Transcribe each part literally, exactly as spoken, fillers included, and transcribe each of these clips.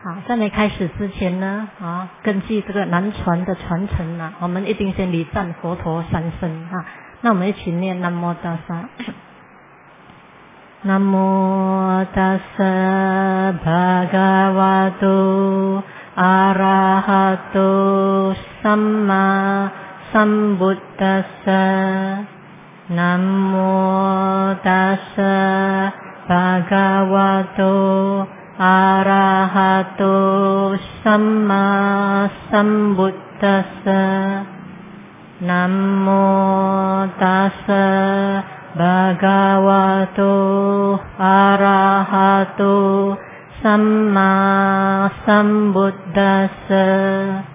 好，在没开始之前呢，啊，根据这个南传的传承啊，我们一定先礼赞佛陀三声啊。那我们一起念南无大萨。南无大萨巴嘎瓦多阿拉哈多萨玛萨布达萨。南无大萨巴嘎瓦多阿拉哈多萨玛萨布达萨。南无大萨巴嘎瓦多阿拉哈多萨玛萨布达萨。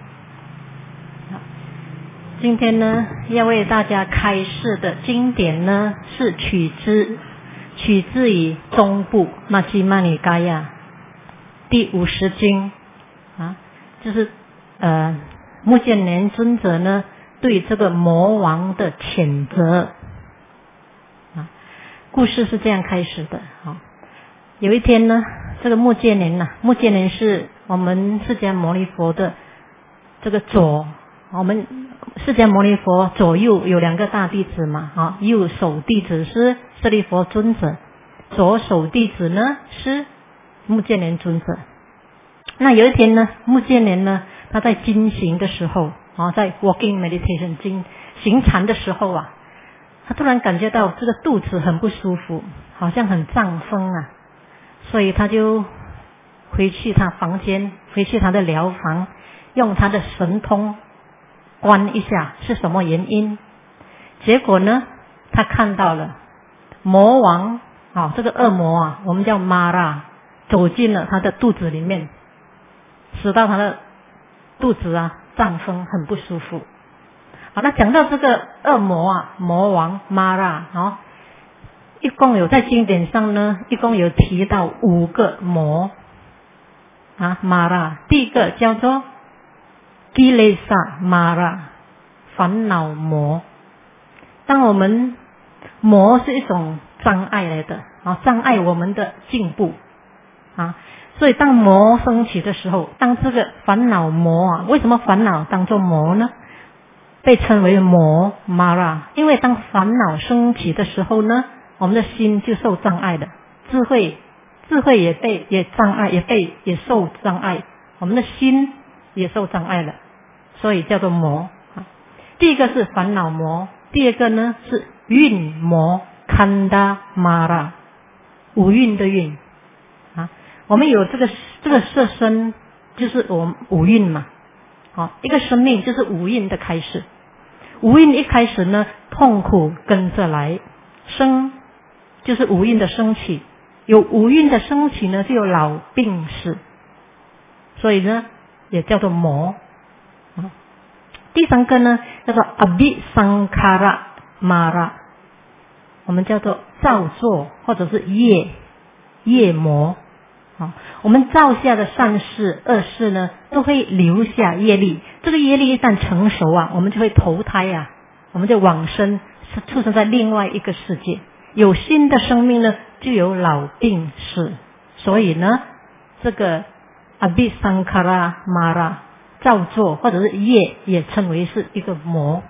今天呢，要为大家开示的经典呢，是取自取自于中部玛吉玛尼嘎亚第五十经啊，就是呃目犍连尊者呢对这个魔王的谴责啊。故事是这样开始的啊。有一天呢，这个目犍连呐、啊，目犍连是我们释迦牟尼佛的这个左，我们释迦牟尼佛左右有两个大弟子嘛，啊，右手弟子是舍利弗尊者，左手弟子呢是目犍连尊者。那有一天呢，目犍连呢，他在经行的时候啊，在 walking meditation 经行禅的时候啊，他突然感觉到这个肚子很不舒服，好像很胀风啊，所以他就回去他房间，回去他的疗房，用他的神通观一下是什么原因。结果呢，他看到了魔王啊，这个恶魔啊，我们叫玛拉，走进了他的肚子里面，使到他的肚子啊胀风，很不舒服。好，那讲到这个恶魔啊，魔王玛拉啊，一共有在经典上呢，一共有提到五个魔啊，玛拉。第一个叫做基雷萨玛拉，烦恼魔。当我们魔是一种障碍来的啊，障碍我们的进步啊。所以当魔升起的时候，当这个烦恼魔啊，为什么烦恼当作魔呢？被称为魔玛拉，因为当烦恼升起的时候呢，我们的心就受障碍了，智慧智慧也被也障碍，也被也受障碍，我们的心也受障碍了，所以叫做魔。第一个是烦恼魔，第二个呢是蕴魔堪达玛拉，五蕴的蕴啊。我们有这个这个色身，就是我们五蕴嘛。好，一个生命就是五蕴的开始。五蕴一开始呢，痛苦跟着来，生就是五蕴的升起，有五蕴的升起呢，就有老病死，所以呢也叫做魔。第三个呢叫做阿比桑卡拉玛拉，我们叫做造作或者是业业魔。好，我们造下的善事恶事呢，都会留下业力。这个业力一旦成熟啊，我们就会投胎啊，我们就往生，出生在另外一个世界。有新的生命呢，就有老病死。所以呢，这个阿比桑卡拉玛拉造作或者是业，也称为是一个魔，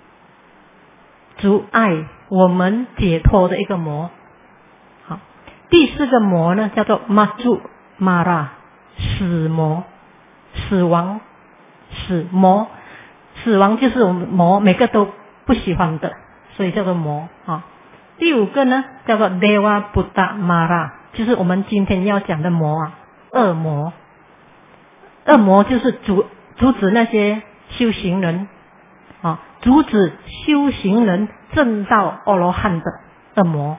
阻碍我们解脱的一个魔。好，第四个魔呢，叫做马祖玛拉，死魔，死亡，死魔，死亡就是我们魔，每个都不喜欢的，所以叫做魔啊。第五个呢，叫做 Dewa Buddha Mara， 就是我们今天要讲的魔啊，恶魔。恶魔就是阻阻止那些修行人啊，阻止修行人证到阿罗汉的恶魔。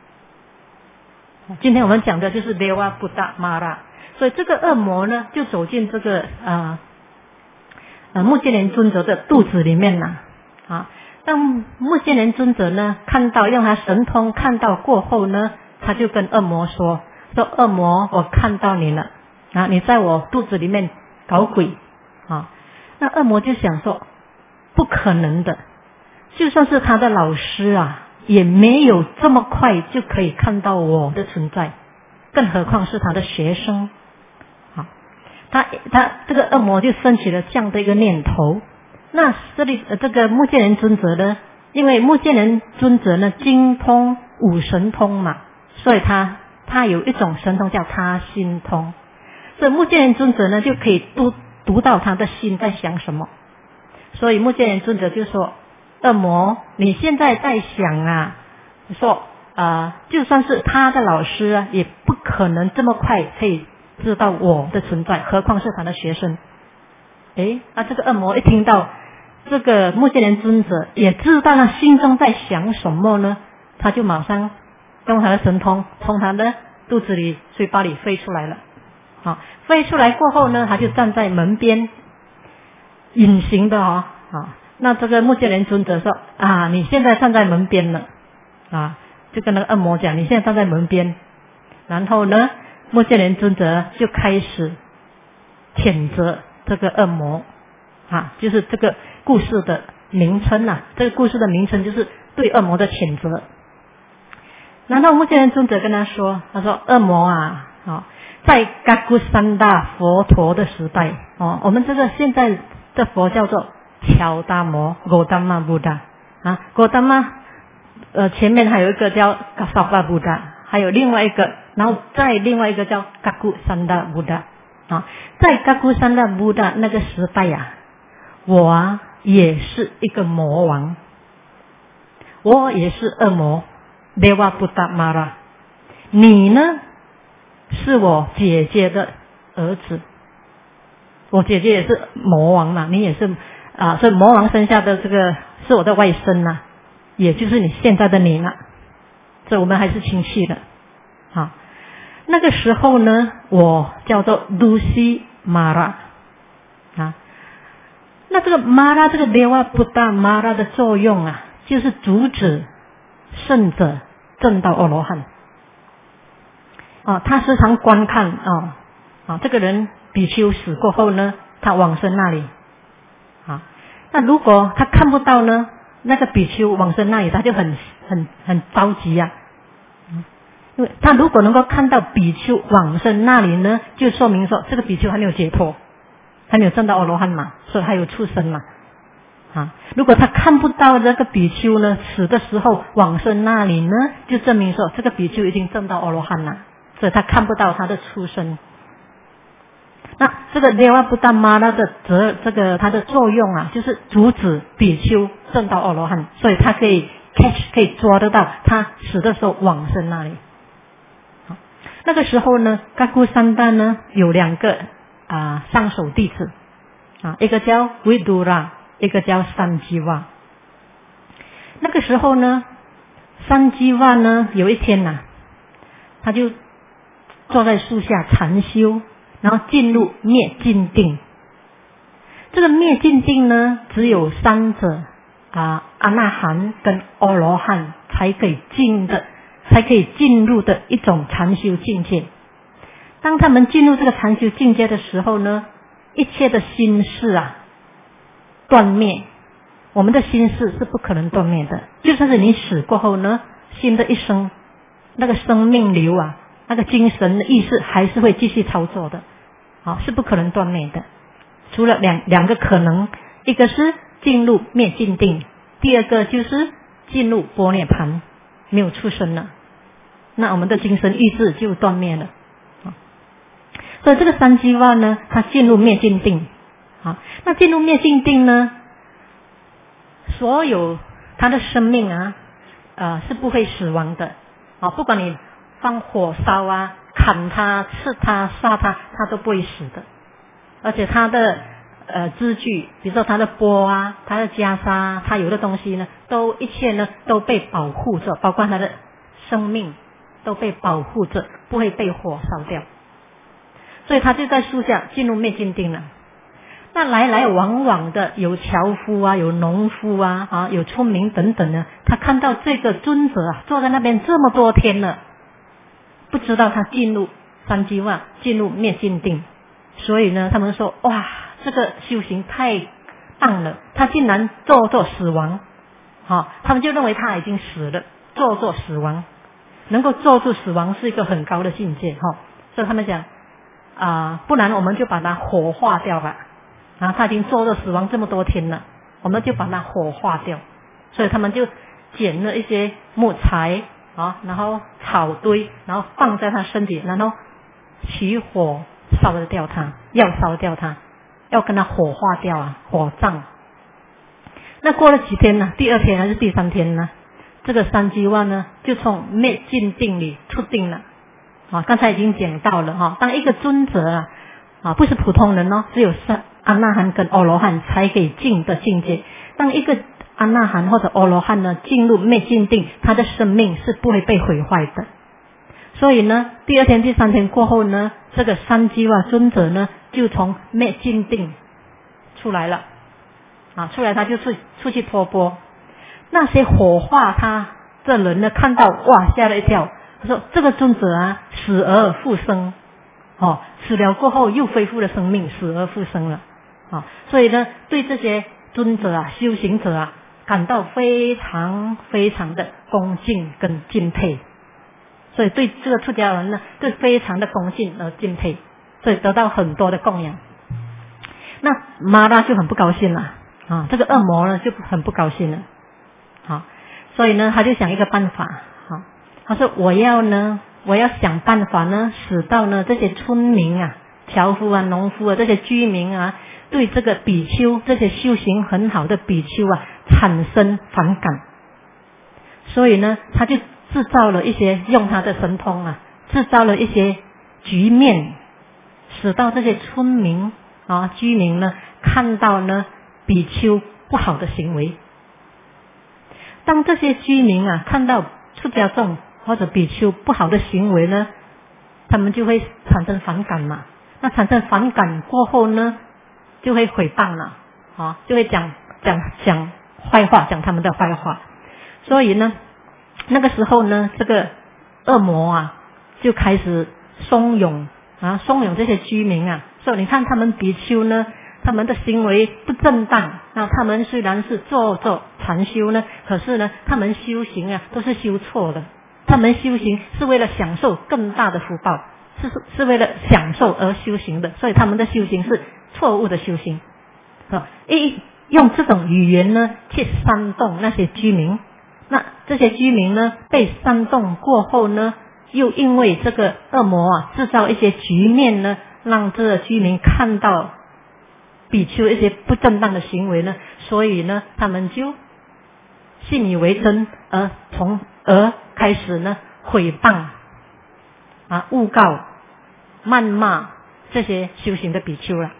今天我们讲的就是 Dewa Buddha Mara， 所以这个恶魔呢，就走进这个啊呃目犍连尊者的肚子里面了啊。当目犍连尊者呢看到，用他神通看到过后呢，他就跟恶魔说：“说恶魔，我看到你了啊，你在我肚子里面搞鬼啊。”那恶魔就想说：“不可能的，就算是他的老师啊，也没有这么快就可以看到我的存在，更何况是他的学生。”好， 他他这个恶魔就升起了这样的一个念头。那这里呃这个目犍连尊者呢，因为目犍连尊者呢精通五神通嘛，所以他他有一种神通叫他心通，所以目犍连尊者呢就可以读读到他的心在想什么。所以目犍连尊者就说：恶魔，你现在在想啊，说呃，就算是他的老师啊，也不可能这么快可以知道我的存在，何况是他的学生。诶，啊，这个恶魔一听到这个目犍连尊者也知道他心中在想什么呢，他就马上用他的神通从他的肚子里、嘴巴里飞出来了。好，飞出来过后呢，他就站在门边，隐形的哦。啊，那这个目犍连尊者说：啊，你现在站在门边了。啊，就跟那个恶魔讲，你现在站在门边。然后呢，目犍连尊者就开始谴责这个恶魔。啊，就是这个故事的名称啊，这个故事的名称就是对恶魔的谴责。然后目犍连尊者跟他说：他说恶魔啊，哦，在噶古三大佛陀的时代，哦，我们这个现在的佛叫做乔达摩 Gautama Buddha 啊 Gautama 呃前面还有一个叫 Kasapa Buddha， 还有另外一个，然后再另外一个叫 Gaku Sanda Buddha 啊，在 Gaku Sanda Buddha 那个时代啊，我啊也是一个魔王，我也是恶魔 Dewa Buddha Mara， 你呢是我姐姐的儿子，我姐姐也是魔王嘛，你也是啊，所以魔王生下的这个是我的外甥呐、啊，也就是你现在的你了，所以我们还是亲戚的。好，那个时候呢，我叫做 Lucy Mara 啊，那这个 Mara 这个 Dewa Buddha Mara 的作用啊，就是阻止圣者证到阿罗汉。哦，他时常观看哦，啊，这个人比丘死过后呢，他往生那里。啊，那如果他看不到呢，那个比丘往生那里，他就很很很着急呀、啊。因为他如果能够看到比丘往生那里呢，就说明说这个比丘还没有解脱，还没有证到阿罗汉嘛，所以还有畜生嘛。啊，如果他看不到这个比丘呢，死的时候往生那里呢，就证明说这个比丘已经证到阿罗汉了，所以他看不到他的出生。那这个 Dewa Buddha Mara 的责这个它的作用啊，就是阻止比丘证到阿罗汉，所以他可以 catch 可以抓得到他死的时候往生那里。好，那个时候呢，噶古三代呢有两个啊上首弟子啊，一个叫 Vidura， 一个叫三基瓦。那个时候呢，三基瓦呢有一天呐、啊，他就坐在树下禅修。然后进入灭尽定，这个灭尽定呢，只有三者啊，阿那含跟阿罗汉才可以进的，才可以进入的一种禅修境界。当他们进入这个禅修境界的时候呢，一切的心事啊断灭。我们的心事是不可能断灭的，就算是你死过后呢，新的一生那个生命流啊，那个精神的意识还是会继续操作的，好，是不可能断灭的。除了两两个可能，一个是进入灭尽定，第二个就是进入般涅盘，没有出生了，那我们的精神意志就断灭了。所以这个三基瓦呢，他进入灭尽定，好，那进入灭尽定呢，所有他的生命啊，呃是不会死亡的，啊，不管你放火烧啊、砍他、刺他、杀他，他都不会死的。而且他的呃支具，比如说他的钵啊、他的袈裟，他有的东西呢，都一切呢都被保护着，包括他的生命都被保护着，不会被火烧掉。所以他就在树下进入灭尽定了。那来来往往的有樵夫啊，有农夫啊，啊有村民等等呢，他看到这个尊者啊坐在那边这么多天了，不知道他进入三基瓦，进入灭尽定。所以呢，他们说哇，这个修行太棒了，他竟然坐坐死亡，好、啊，他们就认为他已经死了，坐坐死亡，能够坐住死亡是一个很高的境界哈、啊。所以他们讲啊、呃，不然我们就把它火化掉吧。然后他已经坐着死亡这么多天了，我们就把它火化掉。所以他们就捡了一些木材啊，然后草堆，然后放在他身体，然后起火烧掉它，要烧掉它，要跟它火化掉啊，火葬。那过了几天呢？第二天还是第三天呢？这个三基瓦呢，就从灭尽定里出定了。啊，刚才已经讲到了哈，当一个尊者啊，啊不是普通人哦，只有三阿那含跟阿罗汉才可以进的境界。当一个阿那含或者阿罗汉呢进入灭尽定，他的生命是不会被毁坏的。所以呢，第二天、第三天过后呢，这个三基瓦尊者呢，就从灭尽定出来了。啊，出来他就出出去托钵。那些火化他的人呢，看到哇，吓了一跳。他说：“这个尊者啊，死而复生，哦，死了过后又恢复了生命，死而复生了。啊，所以呢，对这些尊者啊、修行者啊，感到非常非常的恭敬跟敬佩。所以对这个出家人呢，就非常的恭敬而敬佩，所以得到很多的供养。那玛拉就很不高兴了。”啊，这个恶魔呢就很不高兴了，好，所以呢他就想一个办法，好，他说我要呢，我要想办法呢，使到呢这些村民啊、樵夫啊、农夫啊这些居民啊，对这个比丘这些修行很好的比丘啊产生反感，所以呢他就制造了一些用他的神通啊，制造了一些局面，使到这些村民啊、居民呢看到呢。比丘不好的行为，当这些居民啊看到出家众或者比丘不好的行为呢，他们就会产生反感嘛。那产生反感过后呢，就会诽谤了，啊，就会讲讲讲坏话，讲他们的坏话。所以呢，那个时候呢，这个恶魔啊就开始怂恿啊，怂恿这些居民啊，说你看他们比丘呢。他们的行为不正当，那他们虽然是做做禅修呢，可是呢，他们修行啊都是修错的。他们修行是为了享受更大的福报，是是为了享受而修行的，所以他们的修行是错误的修行。啊，一用这种语言呢去煽动那些居民，那这些居民呢被煽动过后呢，又因为这个恶魔啊制造一些局面呢，让这个居民看到。比丘一些不正当的行为呢，所以呢，他们就信以为真，而从而开始呢诽谤啊、诬告、谩骂这些修行的比丘了。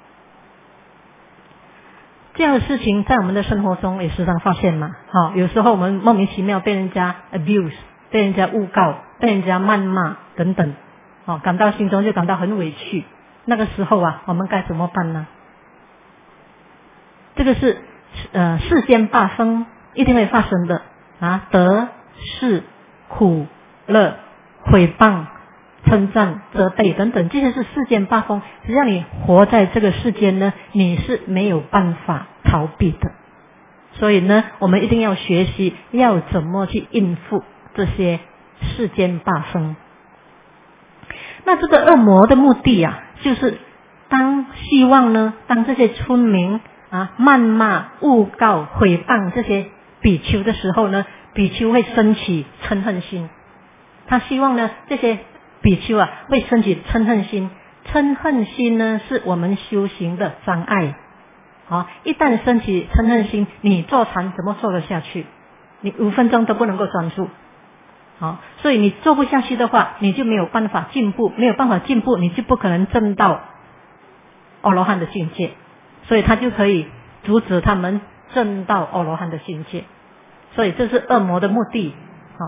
这样的事情在我们的生活中也时常发现嘛。哦，有时候我们莫名其妙被人家 abuse， 被人家诬告，被人家谩骂等等，哦，感到心中就感到很委屈。那个时候啊，我们该怎么办呢？这个是呃世间八生一定会发生的啊，得失苦乐毁谤称赞责备等等，这些是世间八风，只要你活在这个世间呢，你是没有办法逃避的。所以呢，我们一定要学习要怎么去应付这些世间八风。那这个恶魔的目的啊，就是当希望呢，当这些村民啊，谩骂、诬告、诽谤这些比丘的时候呢，比丘会升起嗔恨心。他希望呢，这些比丘啊会升起嗔恨心。嗔恨心呢，是我们修行的障碍。啊，一旦升起嗔恨心，你坐禅怎么坐得下去？你五分钟都不能够专注。好，所以你做不下去的话，你就没有办法进步，没有办法进步，你就不可能证到阿罗汉的境界。所以他就可以阻止他们证到阿罗汉的境界，所以这是恶魔的目的。好，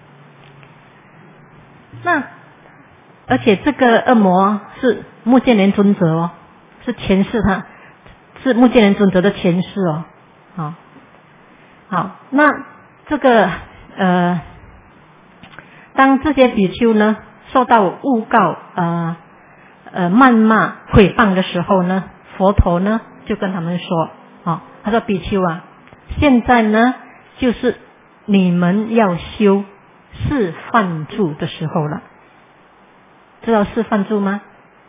那而且这个恶魔是目犍连尊者哦，是前世他是目犍连尊者的前世哦。好，好，那这个呃，当这些比丘呢受到诬告、呃呃谩骂、诽谤的时候呢，佛陀呢就跟他们说，哦，他说比丘啊，现在呢就是你们要修示范住的时候了。知道示范住吗？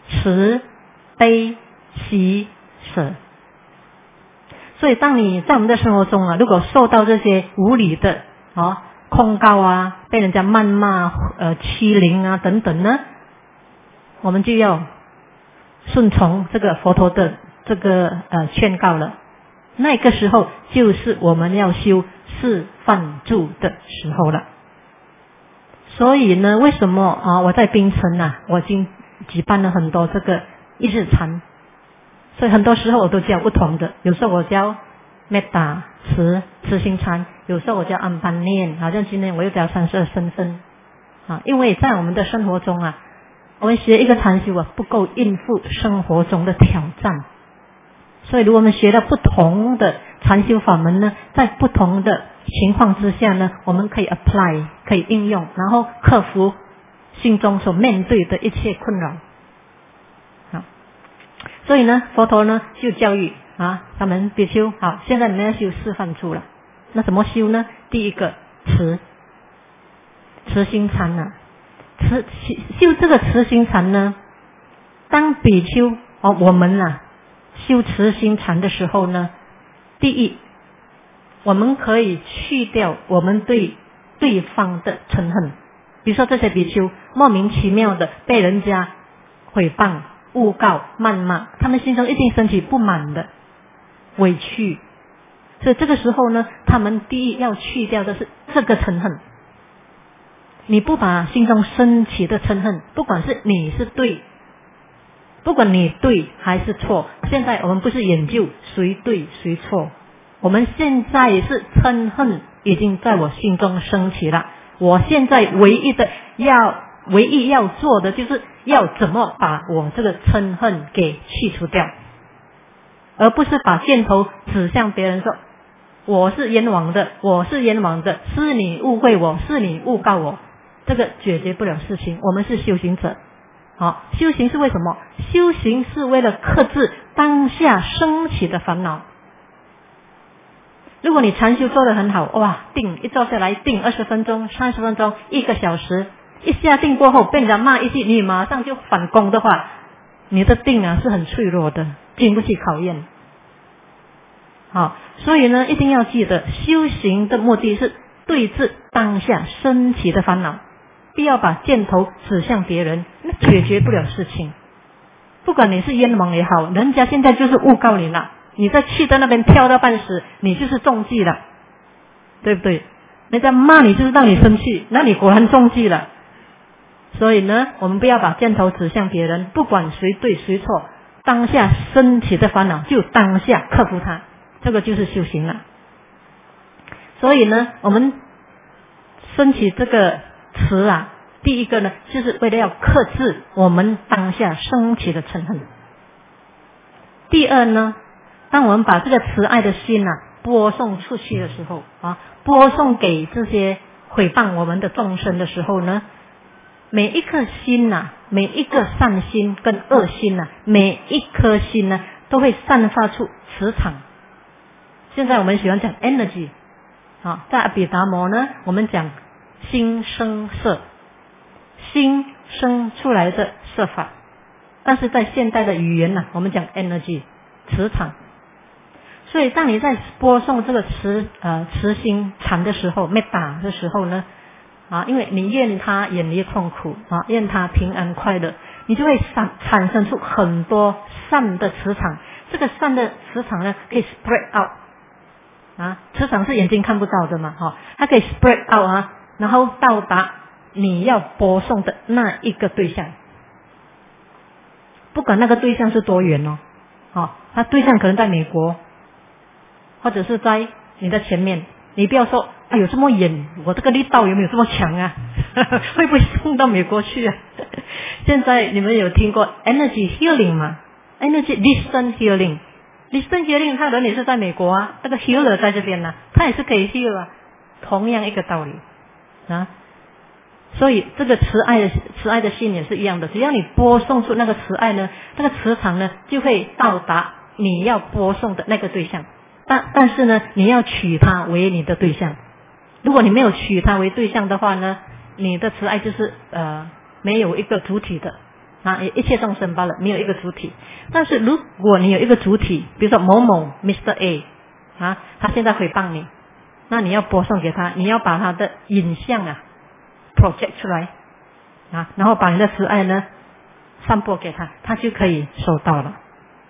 慈、悲、喜、舍。所以当你在我们的生活中啊，如果受到这些无理的哦控告啊，被人家谩骂、呃欺凌啊等等呢，我们就要顺从这个佛陀的这个呃劝告了。那个时候就是我们要修四梵住的时候了。所以呢，为什么啊我在槟城啊，我已经举办了很多这个一日禅，所以很多时候我都教不同的，有时候我教 Metta 慈慈心禅，有时候我教安般念，好像今天我又教三十二身分啊。因为在我们的生活中啊，我们学一个禅修啊不够应付生活中的挑战，所以如果我们学了不同的禅修法门呢，在不同的情况之下呢，我们可以 apply 可以应用，然后克服心中所面对的一切困扰。好，所以呢佛陀呢就教育啊他们比丘，好，现在你们要修四梵住了。那怎么修呢？第一个慈慈心禅啊，慈修这个慈心禅呢，当比丘哦我们啊修慈心禅的时候呢，第一我们可以去掉我们对对方的嗔恨。比如说这些比丘莫名其妙的被人家诽谤、诬告、谩骂，他们心中一定升起不满的委屈，所以这个时候呢，他们第一要去掉的是这个嗔恨。你不把心中升起的嗔恨，不管是你是对，不管你对还是错，现在我们不是研究谁对谁错，我们现在是嗔恨已经在我心中升起了，我现在唯一的要唯一要做的就是要怎么把我这个嗔恨给去除掉，而不是把箭头指向别人说我是冤枉的，我是冤枉的，是你误会我，是你诬告我，这个解决不了事情。我们是修行者，好，修行是为什么？修行是为了克制当下升起的烦恼。如果你禅修做得很好，哇，定一坐下来定二十分钟、三十分钟、一个小时，一下定过后被人家骂一句，你马上就反攻的话，你的定啊是很脆弱的，经不起考验。好，所以呢，一定要记得，修行的目的是对治当下升起的烦恼，不要把箭头指向别人，那解决不了事情。不管你是冤枉也好，人家现在就是诬告你了，你在气的那边跳到半死，你就是中计了，对不对？人家骂你就是让你生气，那你果然中计了。所以呢，我们不要把箭头指向别人，不管谁对谁错，当下升起的烦恼就当下克服它，这个就是修行了。所以呢，我们升起这个慈啊，第一个呢，就是为了要克制我们当下升起的嗔恨。第二呢，当我们把这个慈爱的心啊播送出去的时候啊，播送给这些诽谤我们的众生的时候呢，每一颗心呐、啊，每一个善心跟恶心呐、啊，每一颗心呢、啊，都会散发出磁场。现在我们喜欢讲 energy 啊，在阿毗达摩呢，我们讲心生色，心生出来的色法，但是在现代的语言呢、啊，我们讲 energy 磁场。所以当你在播送这个慈呃慈心禅的时候 ，metta 的时候呢，啊，因为你愿他远离痛苦啊，愿他平安快乐，你就会产产生出很多善的磁场。这个善的磁场呢，可以 spread out 啊，磁场是眼睛看不到的嘛，哈、哦，它可以 spread out 啊，然后到达你要播送的那一个对象，不管那个对象是多远哦，哦，他对象可能在美国，或者是在你的前面，你不要说哎呦这么远，我这个力道有没有这么强啊？会不会送到美国去啊？现在你们有听过 energy healing 吗？ energy distant healing，distant healing 它人也是在美国啊，那个 healer 在这边呢、啊，他也是可以 heal 啊，同样一个道理啊。所以这个慈爱的慈爱的心也是一样的，只要你播送出那个慈爱呢，那个磁场呢就会到达你要播送的那个对象。但但是呢，你要取他为你的对象。如果你没有取他为对象的话呢，你的慈爱就是呃没有一个主体的， 啊，一切众生罢了，没有一个主体。但是如果你有一个主体，比如说某某 Mister A 啊，他现在诽谤你，那你要播送给他，你要把他的影像啊 project 出来啊，然后把你的慈爱呢散播给他，他就可以收到了。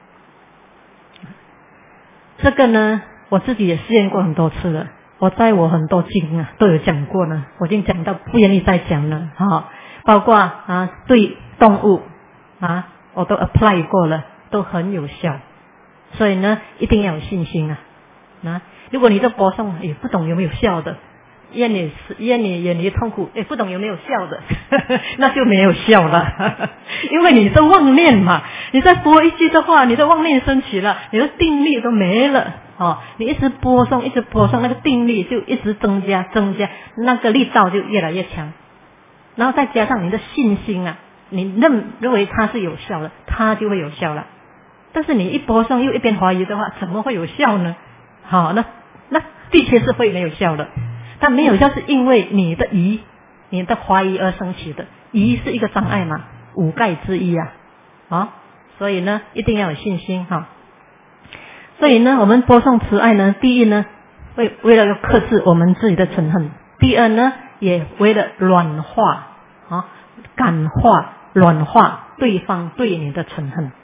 这个呢，我自己也试验过很多次了。我在我很多经啊都有讲过呢，我已经讲到不愿意再讲了啊，包括啊对动物啊我都 apply 过了，都很有效。所以呢，一定要有信心啊！啊，如果你的播送也不懂有没有效的，验你验你眼里的痛苦，也不懂有没有效的，那就没有效了。因为你的妄念嘛，你再播一句的话，你的妄念升起了，你的定力都没了。哦，你一直播送，一直播送，那个定力就一直增加，增加，那个力道就越来越强。然后再加上你的信心啊，你认认为它是有效的，它就会有效了。但是你一播送又一边怀疑的话，怎么会有效呢？好、哦，那那的确是会没有效的。但没有效是因为你的疑、你的怀疑而升起的。疑是一个障碍嘛，五盖之一啊，啊、哦，所以呢，一定要有信心哈。所以呢，我们播送慈爱呢，第一呢，为为了要克制我们自己的嗔恨；第二呢，也为了软化啊、感化、软化对方对你的嗔恨。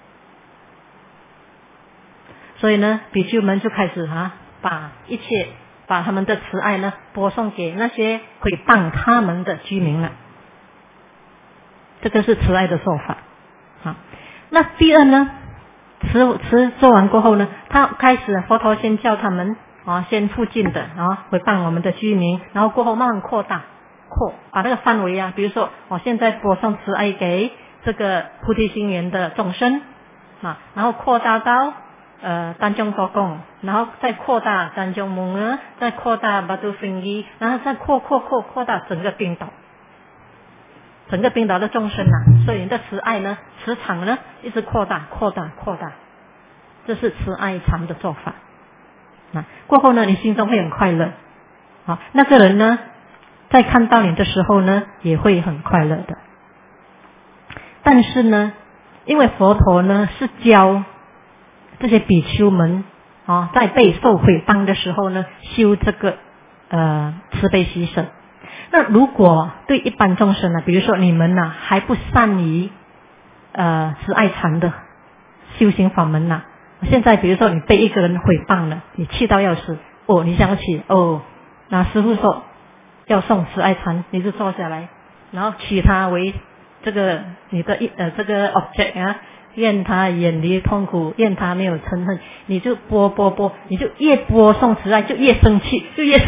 所以呢，比丘们就开始啊，把一切把他们的慈爱呢播送给那些诽谤他们的居民了。这个是慈爱的做法啊。那第二呢？慈慈做完过后呢，他开始佛陀先叫他们啊，先附近的啊诽谤我们的居民，然后过后慢慢扩大扩把那个范围啊，比如说我现在播送慈爱给这个菩提心园的众生啊，然后扩大到呃丹中多贡，然后再扩大丹中蒙尔，再扩大巴都芬伊，然后再扩扩扩扩大整个冰岛。整个冰岛的众生啊，所以你的慈爱呢，磁场呢一直扩大、扩大、扩大，这是慈爱禅的做法。那过后呢，你心中会很快乐，好，那个人呢，在看到你的时候呢，也会很快乐的。但是呢，因为佛陀呢是教这些比丘们啊，在被受诽谤的时候呢，修这个呃慈悲喜舍。那如果对一般众生呢，比如说你们呢、啊、还不善于呃慈爱禅的修行法门呐、啊，现在比如说你被一个人诽谤了，你气到要死，哦，你想起哦，那师父说要送慈爱禅，你就坐下来，然后取他为这个你的一呃这个 object 啊，愿他远离痛苦，愿他没有嗔恨，你就播播播，你就越播送慈爱就越生气，就越生。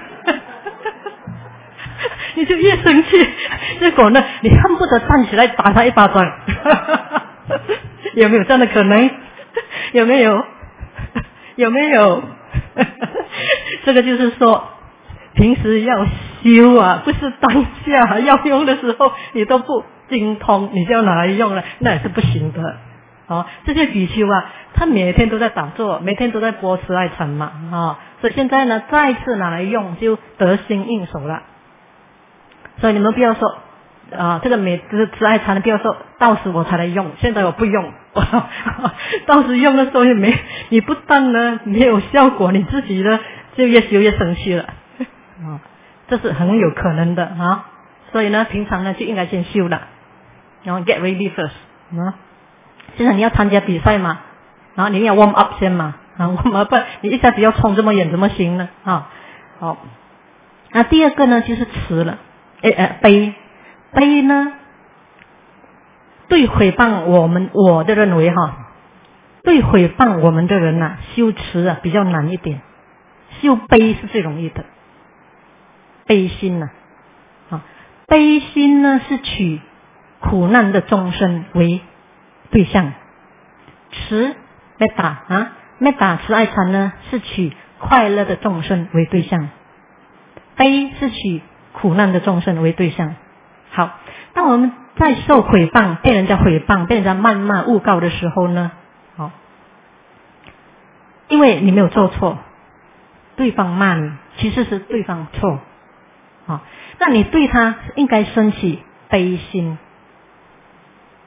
你就越生气，结果呢，你恨不得站起来打他一巴掌，有没有这样的可能？有没有？有没有？这个就是说，平时要修啊，不是当下要用的时候你都不精通，你就要拿来用了，那也是不行的。哦，这些比丘啊，他每天都在打坐，每天都在播慈爱禅嘛，啊、哦，所以现在呢，再次拿来用就得心应手了。所以你们不要说啊，这个每次慈爱禅的不要说到时我才来用，现在我不用，到时用的时候也没，你不但呢没有效果，你自己呢就越修越生气了，啊，这是很有可能的啊。所以呢，平常呢就应该先修了，然后 get ready first 啊。现在你要参加比赛嘛，然后你要 warm up 先嘛，啊 warm up， 你一下子要冲这么远怎么行呢？啊，好，那第二个呢就是慈了。诶呃悲悲呢，对诽谤我们，我的认为哈，对诽谤我们的人呐、啊，修慈啊比较难一点，修悲是最容易的。悲心呐、啊，啊，悲心呢是取苦难的众生为对象，慈 metta 啊 metta 慈爱禅呢是取快乐的众生为对象，悲是取苦难的众生为对象。好，当我们在受诽谤、被人家诽谤、被人家谩骂、诬告的时候呢，好，因为你没有做错，对方骂你，其实是对方错，好，那你对他应该升起悲心，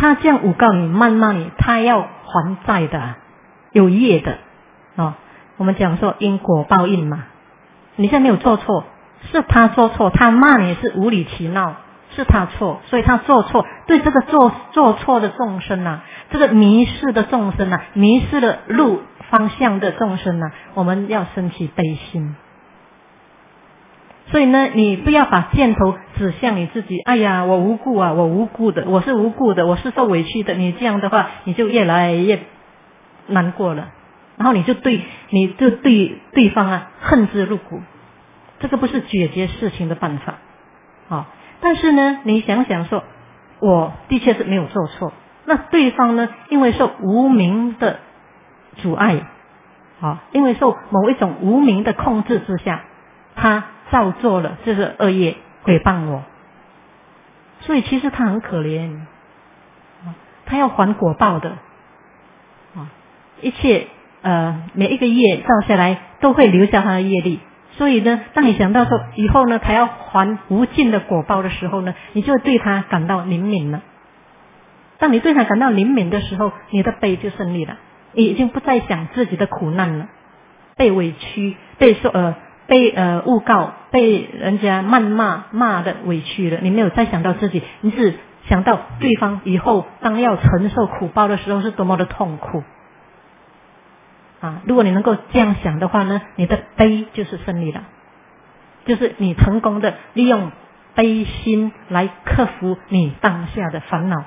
他这样诬告你、谩骂你，他要还债的，有业的哦。我们讲说因果报应嘛，你现在没有做错，是他做错，他骂你是无理取闹，是他错，所以他做错。对这个做做错的众生啊，这个迷失的众生啊，迷失了路方向的众生啊，我们要升起悲心。所以呢，你不要把箭头指向你自己。哎呀，我无辜啊，我无辜的，我是无辜的，我是受委屈的。你这样的话，你就越来越难过了，然后你就对你就对对方啊恨之入骨。这个不是解决事情的办法。好、哦，但是呢，你想想说，我的确是没有做错。那对方呢，因为受无明的阻碍，好、哦，因为受某一种无明的控制之下，他造作了这个恶业，诽谤我，所以其实他很可怜，他要还果报的，一切呃每一个业造下来都会留下他的业力，所以呢，当你想到说以后呢，他要还无尽的果报的时候呢，你就对他感到怜悯了。当你对他感到怜悯的时候，你的悲就胜利了，你已经不再想自己的苦难了，被委屈，被受呃。被呃诬告，被人家谩骂骂的委屈了，你没有再想到自己，你只想到对方以后当要承受苦报的时候是多么的痛苦啊！如果你能够这样想的话呢，你的悲就是胜利了，就是你成功的利用悲心来克服你当下的烦恼。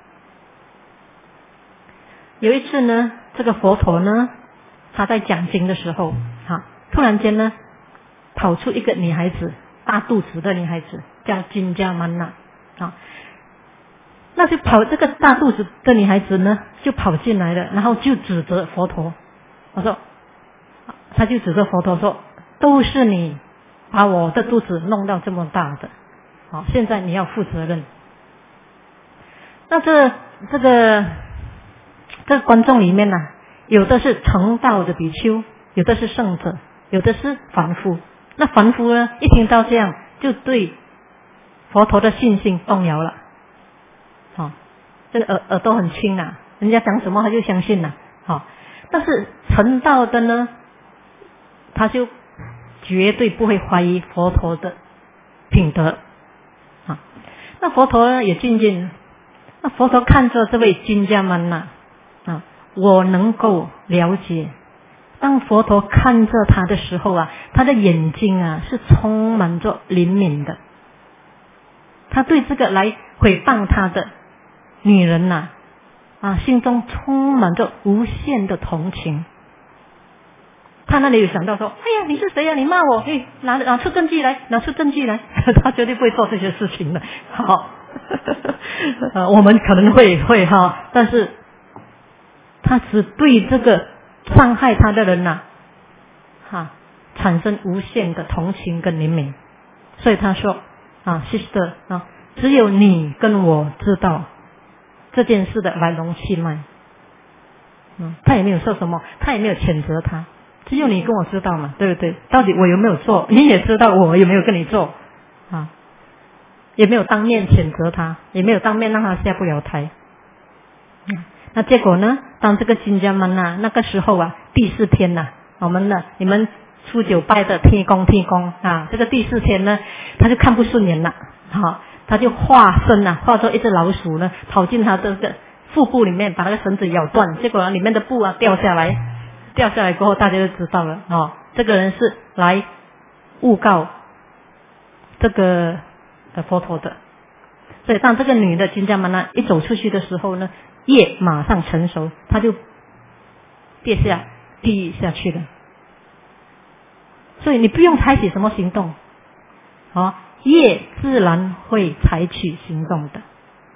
有一次呢，这个佛陀呢，他在讲经的时候，哈、啊，突然间呢。跑出一个女孩子，大肚子的女孩子，叫金迦曼娜啊。那就跑这个大肚子的女孩子呢，就跑进来了，然后就指责佛陀。我说，他就指责佛陀说，都是你把我的肚子弄到这么大的，好，现在你要负责任。那这这个这个观众里面呢、啊，有的是成道的比丘，有的是圣者，有的是凡夫。那凡夫呢，一听到这样，就对佛陀的信心动摇了。好、哦，这个耳耳朵很轻啊，人家讲什么他就相信了。好、哦，但是成道的呢，他就绝对不会怀疑佛陀的品德。啊、哦，那佛陀呢也静静，那佛陀看着这位金迦曼娜啊，我能够了解。当佛陀看着他的时候啊，他的眼睛啊是充满着怜悯的。他对这个来诽谤他的女人呐、啊，啊，心中充满着无限的同情。他那里有想到说，哎呀，你是谁呀、啊？你骂我，哎，拿拿出证据来，拿出证据来。他绝对不会做这些事情的。好，呃，我们可能会会哈，但是他只对这个伤害他的人呐、啊，哈，产生无限的同情跟怜悯，所以他说啊 ，sister 啊，只有你跟我知道这件事的来龙去脉。嗯，他也没有说什么，他也没有谴责他，只有你跟我知道嘛，对不对？到底我有没有做，你也知道我有没有跟你做啊？也没有当面谴责他，也没有当面让他下不了台。嗯，那结果呢？当这个金迦曼娜那个时候啊，第四天呐、啊，我们呢，你们初九拜的天公天公啊，这个第四天呢，他就看不顺眼了，好、啊，他就化身啊，化作一只老鼠呢，跑进他这个腹部里面，把那个绳子咬断，结果、啊、里面的布啊掉下来，掉下来过后，大家就知道了哦，这个人是来诬告这个呃佛陀的。所以当这个女的金迦曼娜一走出去的时候呢，业马上成熟，她就跌下地下去了。所以你不用采取什么行动，哦，业自然会采取行动的。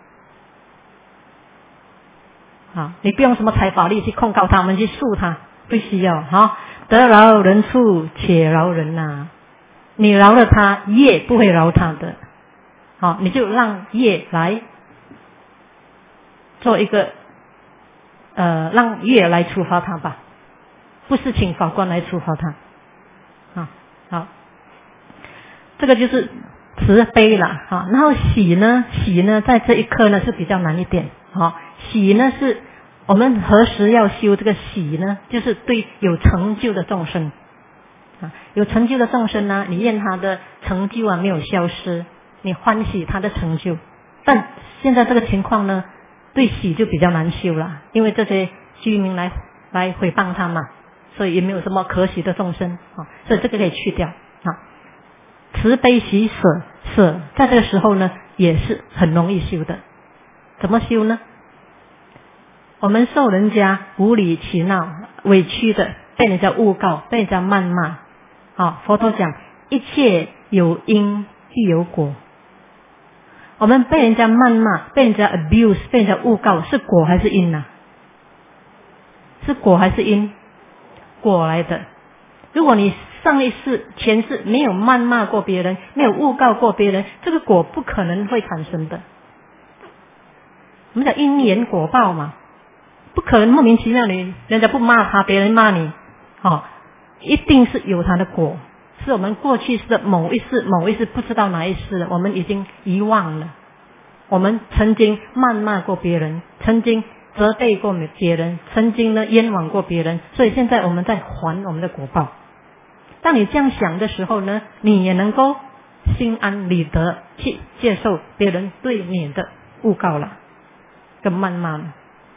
好，你不用什么采法力去控告他们，去诉他，不需要。好，得饶人处且饶人呐、啊，你饶了他，业不会饶他的。好，你就让业来做一个呃，让业来处罚他吧，不是请法官来处罚他。啊，好，这个就是慈悲了。好，然后喜呢，喜呢，在这一刻呢是比较难一点。 好，喜呢是我们何时要修这个喜呢？就是对有成就的众生啊，有成就的众生呢，你愿他的成就啊没有消失，你欢喜他的成就。但现在这个情况呢，对喜就比较难修了，因为这些居民来来诽谤他嘛，所以也没有什么可喜的众生啊，所以这个可以去掉啊。慈悲喜舍舍，在这个时候呢，也是很容易修的。怎么修呢？我们受人家无理取闹、委屈的，被人家诬告、被人家谩骂，啊，佛陀讲一切有因必有果。我们被人家谩骂、被人家 abuse、被人家诬告，是果还是因呢、啊？是果还是因？果来的。如果你上一世、前世没有谩骂过别人，没有诬告过别人，这个果不可能会产生的。我们讲因缘果报嘛，不可能莫名其妙你人家不骂他，别人骂你，哦，一定是有他的果，是我们过去式的某一世、某一世不知道哪一世了，我们已经遗忘了。我们曾经谩骂过别人，曾经责备过别人，曾经呢冤枉过别人，所以现在我们在还我们的果报。当你这样想的时候呢，你也能够心安理得去接受别人对你的诬告了，跟谩骂了。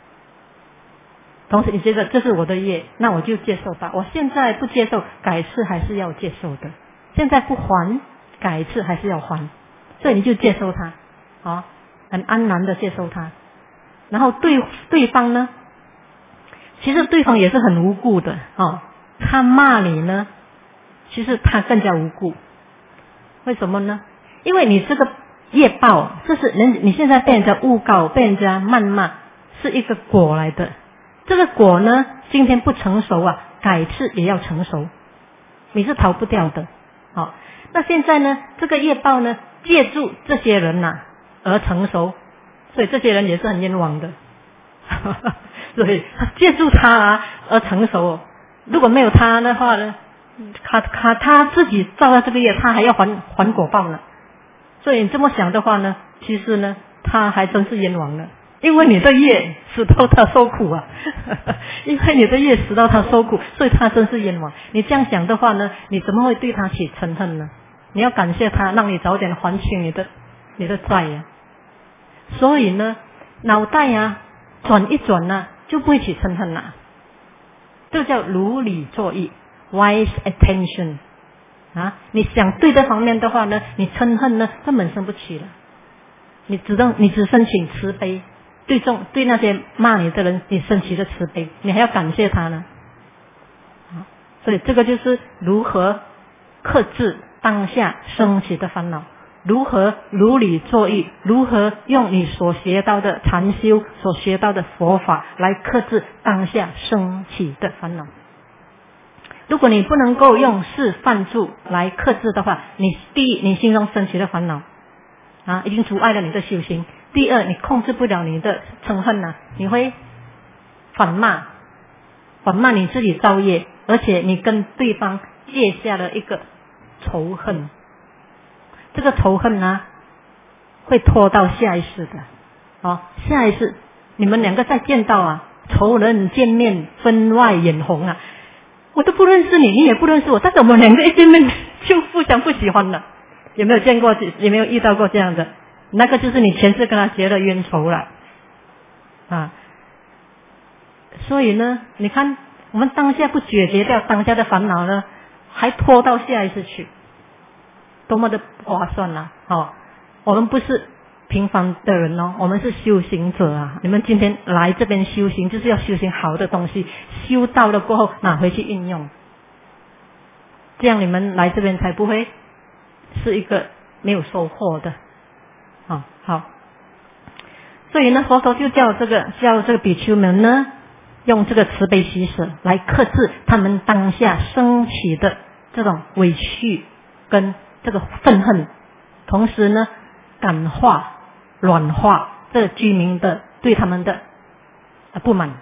同时你觉得这是我的业，那我就接受吧。我现在不接受，改次还是要接受的。现在不还，改次还是要还，所以你就接受它，啊，很安然的接受它。然后对对方呢，其实对方也是很无辜的啊，他骂你呢，其实他更加无辜。为什么呢？因为你这个业报，这是人你现在被人家诬告、被人家谩骂，是一个果来的。这个果呢，今天不成熟啊，改次也要成熟，你是逃不掉的。好，那现在呢，这个业报呢，借助这些人呐、啊、而成熟，所以这些人也是很冤枉的。所以借助他啊而成熟，如果没有他的话呢，他他他自己造了这个业，他还要还还果报呢。所以你这么想的话呢，其实呢，他还真是冤枉了。因为你的业使到他受苦啊，因为你的业使到他受苦，所以他真是冤枉。你这样想的话呢，你怎么会对他起嗔恨呢？你要感谢他，让你早点还清你的你的债呀、啊。所以呢，脑袋呀、啊、转一转呢、啊，就不会起嗔恨了。这叫如理作意 ，wise attention 啊。你想对这方面的话呢，你嗔恨呢根本生不起了，你只能你只申请慈悲。对众对那些骂你的人，你升起的慈悲，你还要感谢他呢。所以这个就是如何克制当下升起的烦恼，如何如理作意，如何用你所学到的禅修、所学到的佛法来克制当下升起的烦恼。如果你不能够用示范住来克制的话，你第一，你心中升起的烦恼啊，已经阻碍了你的修行。第二，你控制不了你的嗔恨呢、啊，你会反骂，反骂你自己造业，而且你跟对方结下了一个仇恨，这个仇恨呢、啊，会拖到下一世的，哦，下一世你们两个再见到啊，仇人见面分外眼红啊，我都不认识你，你也不认识我，但是我们两个一见面就互相不喜欢了，有没有见过？有没有遇到过这样的？那个就是你前世跟他结了冤仇了啊！所以呢，你看我们当下不解决掉当下的烦恼呢，还拖到下一次去，多么的不划算啊！哦，我们不是平凡的人哦，我们是修行者啊！你们今天来这边修行，就是要修行好的东西，修到了过后拿回去运用，这样你们来这边才不会是一个没有收获的。啊、哦，好，所以呢，佛陀就叫这个叫这个比丘们呢，用这个慈悲喜舍来克制他们当下升起的这种委屈跟这个愤恨，同时呢，感化软化这个居民的对他们的不满。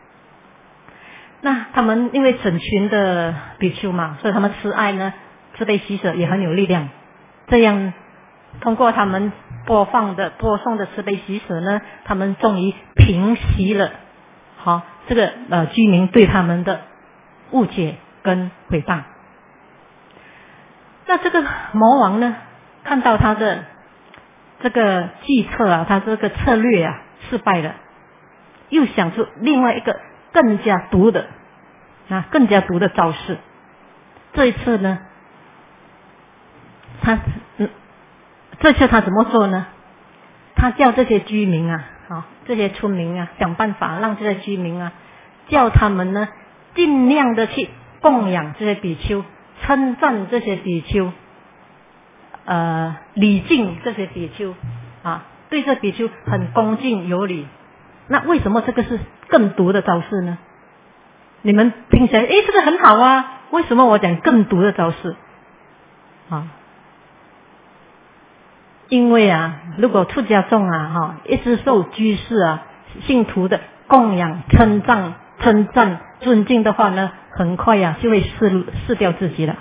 那他们因为整群的比丘嘛，所以他们慈爱呢，慈悲喜舍也很有力量。这样通过他们播放的播送的慈悲喜舍呢，他们终于平息了好这个呃居民对他们的误解跟诽谤。那这个魔王呢，看到他的这个计策啊，他这个策略啊失败了，又想出另外一个更加毒的啊更加毒的招式。这一次呢，他嗯这次他怎么做呢？他叫这些居民啊，啊这些村民啊，想办法让这些居民啊，叫他们呢尽量的去供养这些比丘，称赞这些比丘，呃礼敬这些比丘啊，对这比丘很恭敬有礼。那为什么这个是更毒的招式呢？你们听起来，诶，这个很好啊，为什么我讲更毒的招式啊？因为啊，如果出家众啊，哈，一直受居士啊、信徒的供养、称赞、称赞、尊敬的话呢，很快呀、啊、就会失失掉自己了。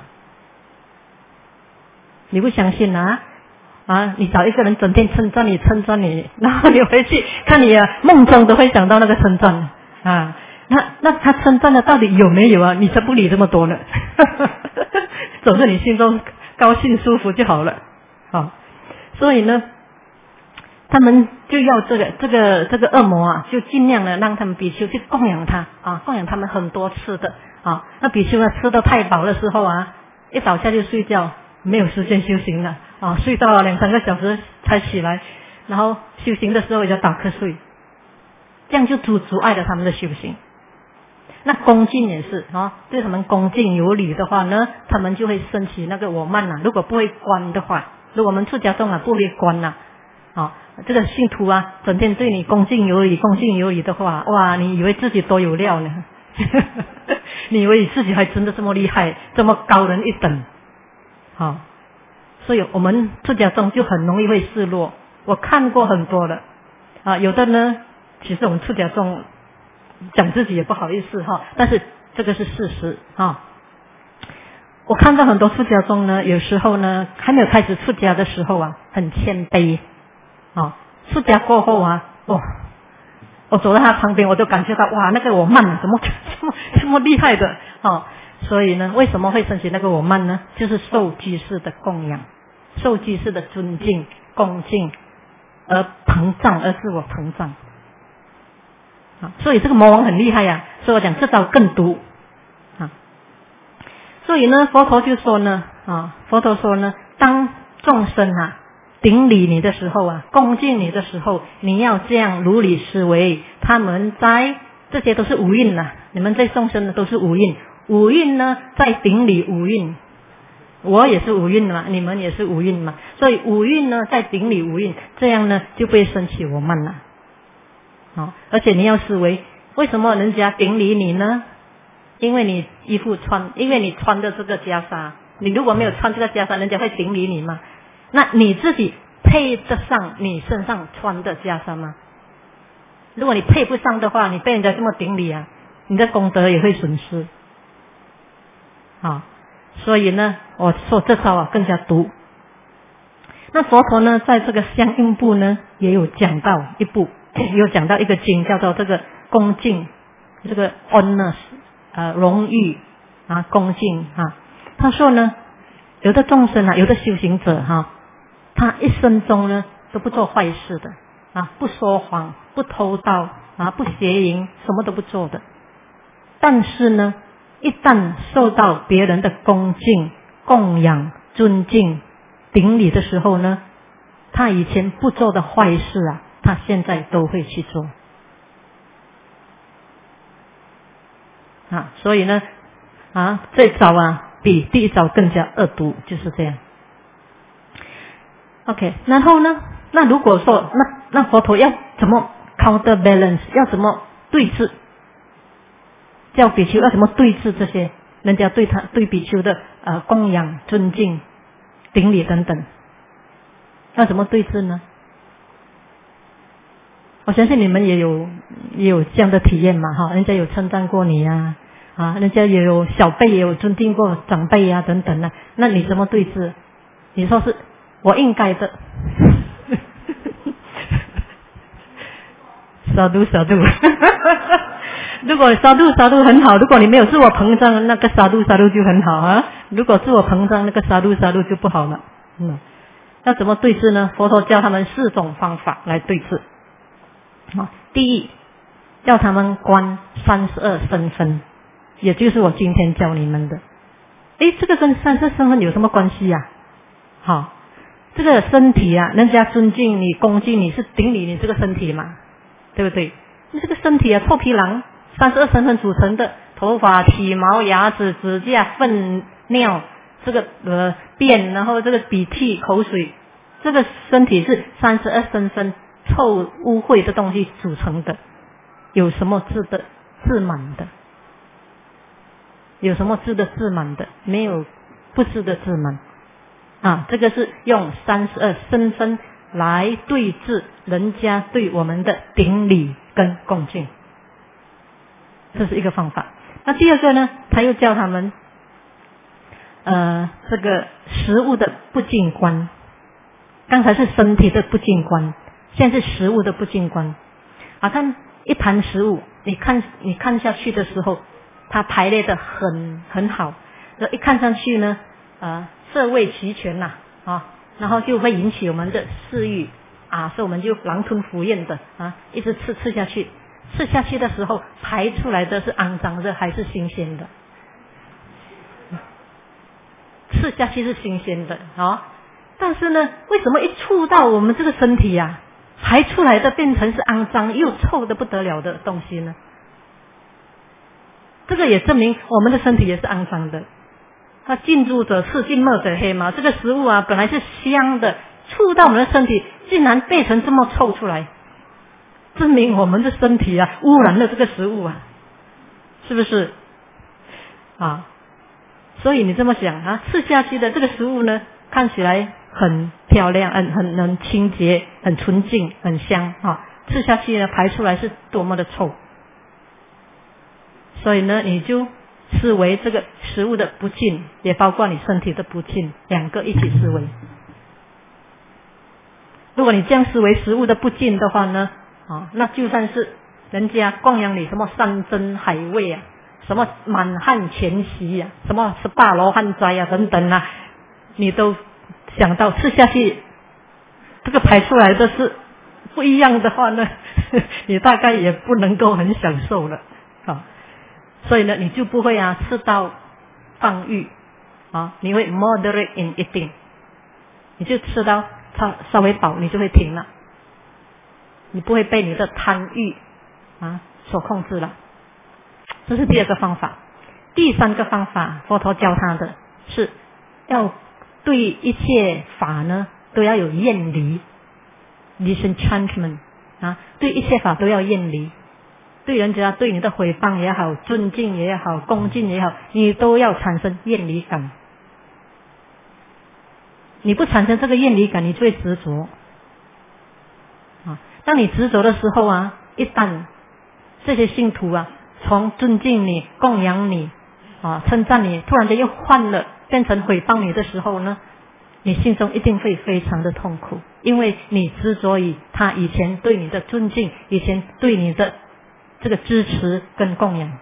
你不相信啊？啊，你找一个人整天称赞你、称赞你，然后你回去看你啊，梦中都会想到那个称赞啊。那那他称赞的到底有没有啊？你才不理这么多呢，总是你心中高兴舒服就好了，好。所以呢，他们就要这个这个这个恶魔啊，就尽量的让他们比丘去供养他啊，供养他们很多次的啊。那比丘呢吃得太饱的时候啊，一倒下就睡觉，没有时间修行了啊，睡到两三个小时才起来，然后修行的时候也就打瞌睡，这样就阻阻碍了他们的修行。那恭敬也是啊，对他们恭敬有礼的话呢，他们就会升起那个我慢啊。如果不会观的话，如果我们出家众啊不会观呐、啊，啊，这个信徒啊整天对你恭敬有礼、恭敬有礼的话，哇，你以为自己多有料呢？你以为你自己还真的这么厉害，这么高人一等？好、啊，所以我们出家众就很容易会失落。我看过很多了啊，有的呢，其实我们出家众讲自己也不好意思哈，但是这个是事实哈。我看到很多出家众呢，有时候呢还没有开始出家的时候啊，很谦卑啊，出家过后啊，哇，我走到他旁边，我就感觉到哇，那个我慢怎么这么这么厉害的啊！所以呢，为什么会升起那个我慢呢？就是受居士的供养，受居士的尊敬、恭敬，而膨胀，而自我膨胀。所以这个魔王很厉害呀、啊，所以我讲这招更毒啊。所以呢，佛陀就说呢，啊，佛陀说呢，当众生啊顶礼你的时候啊，恭敬你的时候，你要这样如理思维。他们在这些都是五蕴呐、啊，你们在众生呢都是五蕴，五蕴呢在顶礼五蕴，我也是五蕴嘛，你们也是五蕴嘛，所以五蕴呢在顶礼五蕴，这样呢就不会升起我慢了。好，而且你要思维，为什么人家顶礼你呢？因为你衣服穿，因为你穿的这个袈裟，你如果没有穿这个袈裟，人家会顶礼你吗？那你自己配得上你身上穿的袈裟吗？如果你配不上的话，你被人家这么顶礼啊，你的功德也会损失。好，所以呢，我说这招啊更加毒。那佛陀呢，在这个相应部呢，也有讲到一部。有讲到一个经叫做这个恭敬，这个 honors 呃荣誉啊恭敬啊。他说呢，有的众生啊，有的修行者哈、啊，他一生中呢都不做坏事的啊，不说谎，不偷盗啊，不邪淫，什么都不做的。但是呢，一旦受到别人的恭敬、供养、尊敬、顶礼的时候呢，他以前不做的坏事啊，他现在都会去做啊，所以呢，啊，这招啊比第一招更加恶毒，就是这样。OK， 然后呢，那如果说那那佛陀要怎么 counter balance， 要怎么对治，叫比丘要怎么对治这些人家对他对比丘的呃供养、尊敬、顶礼等等，要怎么对治呢？我相信你们也有也有这样的体验嘛，哈，人家有称赞过你呀、啊，啊，人家也有小辈也有尊敬过长辈呀、啊、等等啊，那你怎么对治？你说是我应该的， 沙度沙度。如果沙度沙度很好，如果你没有自我膨胀，那个沙度沙度就很好啊。如果自我膨胀，那个沙度沙度就不好了。嗯，要怎么对治呢？佛陀教他们四种方法来对治。啊，第一，叫他们观三十二身分，也就是我今天教你们的。诶，这个跟三十二身分有什么关系呀？好，这个身体啊，人家尊敬你、恭敬你是顶礼你这个身体嘛，对不对？你这个身体啊，臭皮囊，三十二身分组成的，头发、体毛、牙齿、指甲、粪尿，这个呃便，然后这个鼻涕、口水，这个身体是三十二身分臭污秽的东西组成的，有什么值得自满的？有什么值得自满的？没有，不值得自满啊！这个是用三十二身分来对治人家对我们的顶礼跟恭敬，这是一个方法。那第二个呢，他又教他们呃这个食物的不净观。刚才是身体的不净观，现在是食物的不净观。啊，看一盘食物，你看你看下去的时候，它排列的很很好，一看上去呢，啊，色味齐全呐，啊，然后就会引起我们的食欲啊，所以我们就狼吞虎咽的啊，一直吃吃下去，吃下去的时候排出来的是肮脏的还是新鲜的？吃下去是新鲜的啊，但是呢，为什么一触到我们这个身体呀、啊，排出来的变成是肮脏又臭的不得了的东西呢？这个也证明我们的身体也是肮脏的。它近朱者赤，近墨者黑嘛。这个食物啊，本来是香的，触到我们的身体，竟然变成这么臭出来，证明我们的身体啊污染了这个食物啊，是不是？啊，所以你这么想啊，吃下去的这个食物呢，看起来很漂亮，很很很清洁，很纯净，很香啊。吃下去呢，排出来是多么的臭。所以呢，你就视为这个食物的不净，也包括你身体的不净，两个一起视为。如果你这样视为食物的不净的话呢，啊，那就算是人家供养你什么山珍海味啊，什么满汉全席啊，什么十八罗汉斋啊等等啊，你都想到吃下去，这个排出来的是不一样的话呢，你大概也不能够很享受了啊。所以呢，你就不会啊吃到放欲啊，你会 moderate in eating， 你就吃到稍稍微饱，你就会停了，你不会被你的贪欲啊所控制了。这是第二个方法。第三个方法，佛陀教他的是要对一切法呢都要有厌离 disenchantment 啊，对一切法都要厌离。对人家对你的诽谤也好，尊敬也好，恭敬也好，你都要产生厌离感。你不产生这个厌离感，你就会执着啊。当你执着的时候啊，一旦这些信徒啊从尊敬你、供养你啊、称赞你，突然间又换了变成诽谤你的时候呢，你心中一定会非常的痛苦，因为你执着于他以前对你的尊敬，以前对你的这个支持跟供养。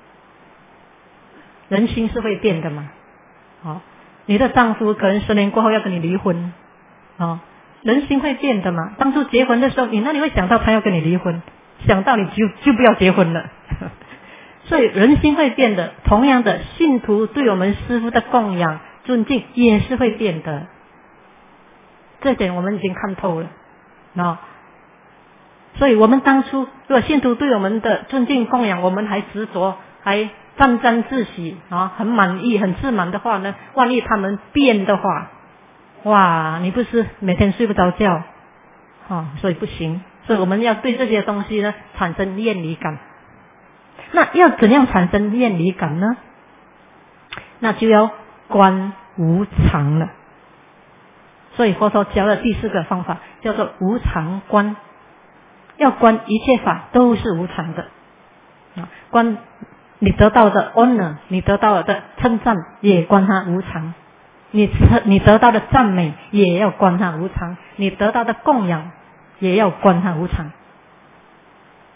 人心是会变的嘛，好，你的丈夫可能十年过后要跟你离婚，啊，人心会变的嘛。当初结婚的时候，你哪里会想到他要跟你离婚？想到你就就不要结婚了。所以人心会变的。同样的，信徒对我们师父的供养、尊敬也是会变的。这点我们已经看透了，啊。所以我们当初如果信徒对我们的尊敬供养，我们还执着，还沾沾自喜啊，很满意很自满的话呢，万一他们变的话，哇，你不是每天睡不着觉啊，所以不行。所以我们要对这些东西呢产生厌离感。那要怎样产生厌离感呢？那就要观无常了。所以佛陀教的第四个方法叫做无常观，要观一切法都是无常的啊，观你得到的 honor， 你得到的称赞也观它无常，你你得到的赞美也要观它无常，你得到的供养也要观它无常。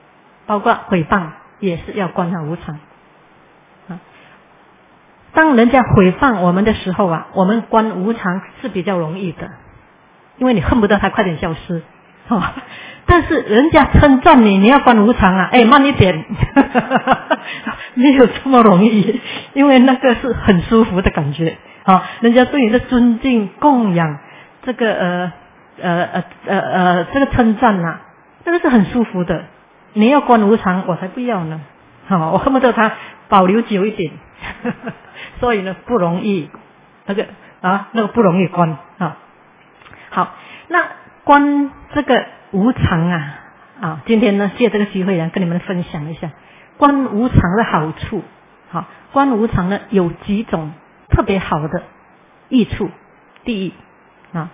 包括诽谤也是要观它无常啊。当人家诽谤我们的时候啊，我们观无常是比较容易的，因为你恨不得他快点消失哦。但是人家称赞你，你要观无常啊，哎，慢一点没有这么容易，因为那个是很舒服的感觉啊，人家对你的尊敬供养，这个呃呃呃呃呃这个称赞呐，这个是很舒服的。你要观无常，我才不要呢，好，我恨不得它保留久一点所以呢不容易，那个啊那个不容易观啊。好，那观这个无常啊啊，今天呢借这个机会呢跟你们分享一下观无常的好处。好，观无常呢有几种特别好的益处。第一啊，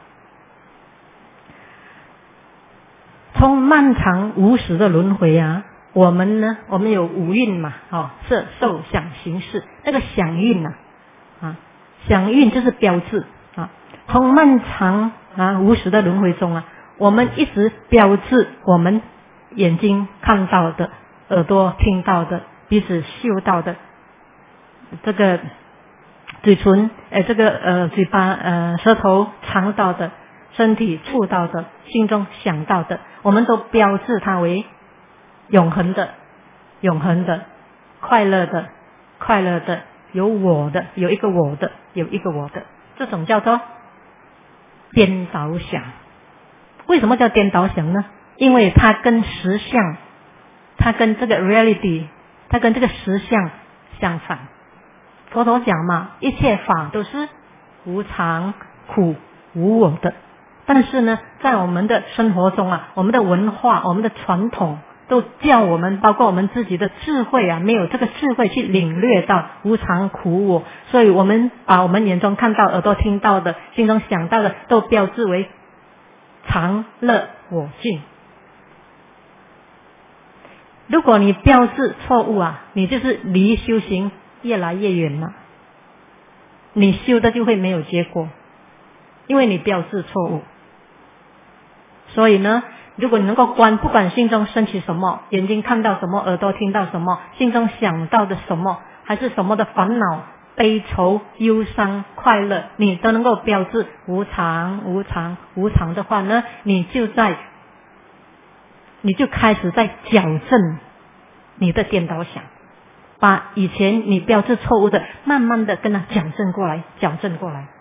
从漫长无始的轮回啊，我们呢我们有五蕴嘛，哦，色受想行识，那个想蕴呐啊，想蕴就是标志啊，从漫长啊无始的轮回中啊，我们一直标志我们眼睛看到的，耳朵听到的，鼻子嗅到的，这个嘴唇呃这个呃嘴巴呃舌头尝到的，身体触到的，心中想到的，我们都标志它为永恒的，永恒的，快乐的，快乐的，有我的，有一个我的，有一个我的，这种叫做颠倒想。为什么叫颠倒想呢？因为它跟实相，它跟这个 reality， 它跟这个实相相反。佛陀讲嘛，一切法都是无常、苦、无我的。但是呢，在我们的生活中啊，我们的文化、我们的传统都叫我们，包括我们自己的智慧啊，没有这个智慧去领略到无常、苦、我，所以我们把我们眼中看到、耳朵听到的、心中想到的，都标志为常、乐、我、净。如果你标志错误啊，你就是离修行越来越远了，你修的就会没有结果，因为你标志错误。所以呢，如果你能够观，不管心中升起什么，眼睛看到什么，耳朵听到什么，心中想到的什么，还是什么的烦恼、悲愁、忧伤、快乐，你都能够标志无常、无常、无常的话呢，你就在你就开始在矫正你的颠倒想，把以前你标志错误的慢慢的跟它矫正过来，矫正过来。